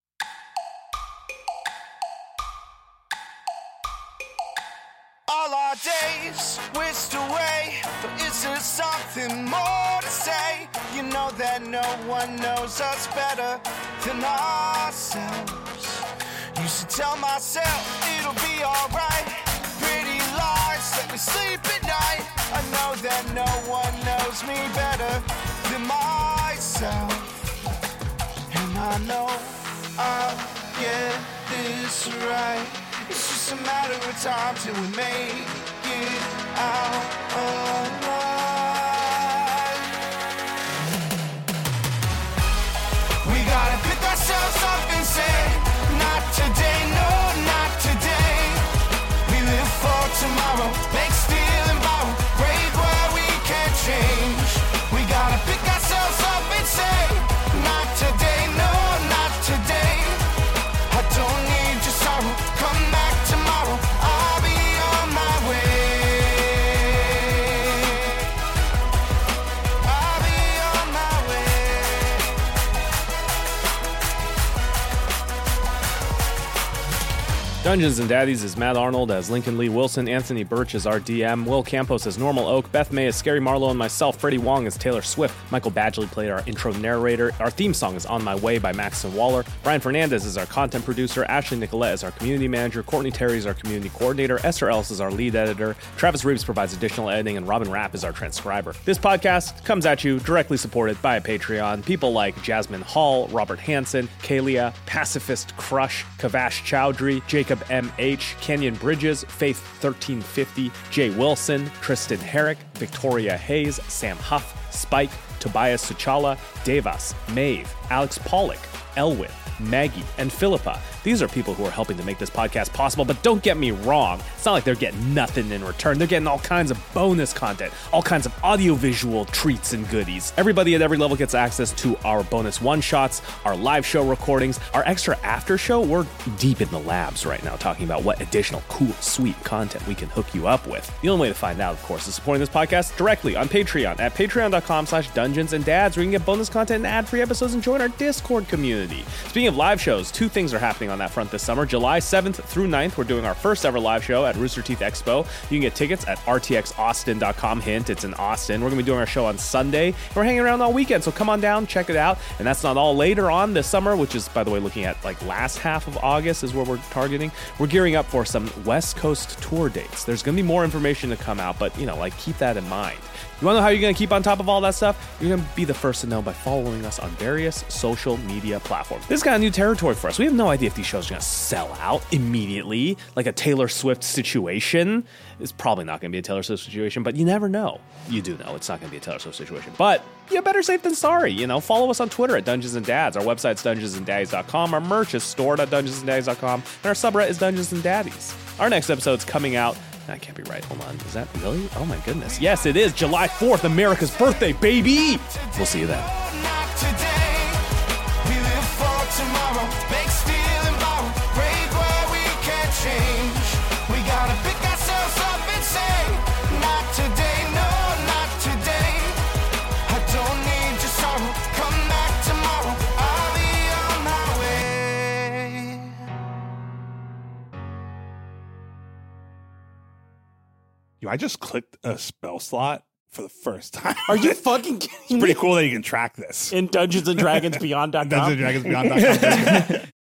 All our days whisked away, but is there something more to say? You know that no one knows us better than ourselves. Used to tell myself it'll be alright. Pretty lies let me sleep at night. I know that no one knows me better than myself. And I know I'll get this right. It's just a matter of time till we make it out alive. We gotta pick ourselves up and say, not today, no, not today. We live for tomorrow, make, steal, and borrow. Break where we can't change. We gotta pick ourselves up and say, not today, no, not today. I don't need your sorrow, come back tomorrow. I'll be on my way. I'll be on my way. Dungeons and Daddies is Matt Arnold as Lincoln Lee Wilson, Anthony Birch as our DM, Will Campos as Normal Oak, Beth May as Scary Marlowe, and myself, Freddie Wong as Taylor Swift. Michael Badgley played our intro narrator. Our theme song is On My Way by Maxon Waller. Brian Fernandez is our content producer. Ashley Nicolette is our community manager. Courtney Terry is our community coordinator. Esther Ellis is our lead editor. Travis Reeves provides additional editing, and Robin Rapp is our transcriber. This podcast comes at you directly supported by a Patreon. People like Jasmine Hall, Robert Hansen, Kalia, Pacifist Crush, Kavash Chowdhury, Jacob M.H., Kenyon Bridges, Faith 1350, Jay Wilson, Tristan Herrick, Victoria Hayes, Sam Huff, Spike, Tobias Suchala, Devas, Maeve, Alex Pollock, Elwin, Maggie, and Philippa. These are people who are helping to make this podcast possible, but don't get me wrong. It's not like they're getting nothing in return. They're getting all kinds of bonus content, all kinds of audiovisual treats and goodies. Everybody at every level gets access to our bonus one-shots, our live show recordings, our extra after show. We're deep in the labs right now talking about what additional cool, sweet content we can hook you up with. The only way to find out, of course, is supporting this podcast directly on Patreon at patreon.com/Dungeons and Dads, where you can get bonus content and ad-free episodes and join our Discord community. Speaking of live shows, two things are happening on that front this summer. July 7th through 9th, we're doing our first ever live show at Rooster Teeth Expo. You can get tickets at rtxaustin.com. Hint, it's in Austin. We're going to be doing our show on Sunday. We're hanging around all weekend, so come on down, check it out. And that's not all. Later on this summer, which is, by the way, looking at like last half of August is where we're targeting. We're gearing up for some West Coast tour dates. There's going to be more information to come out, but, keep that in mind. You want to know how you're going to keep on top of all that stuff? You're going to be the first to know by following us on various social media platforms. This is kind of new territory for us. We have no idea if these shows are going to sell out immediately, like a Taylor Swift situation. It's probably not going to be a Taylor Swift situation, but you never know. You do know it's not going to be a Taylor Swift situation. But better safe than sorry. Follow us on Twitter at Dungeons and Dads. Our website's dungeonsanddaddies.com. Our merch is stored at dungeonsanddaddies.com. And our subreddit is Dungeons and Daddies. Our next episode's coming out. That can't be right. Hold on. Is that really? Oh my goodness. Yes, it is. July 4th, America's birthday, baby. We'll see you then. Not today. We live for tomorrow. Make, steal, and borrow. Break where we can't change. We gotta pick ourselves up and say, not today, no, not today. I don't need your sorrow. Come back to I just clicked a spell slot for the first time. Are you fucking kidding It's pretty cool that you can track this. In Dungeons & Dragons Beyond.com. Dungeons & Dragons Beyond.com.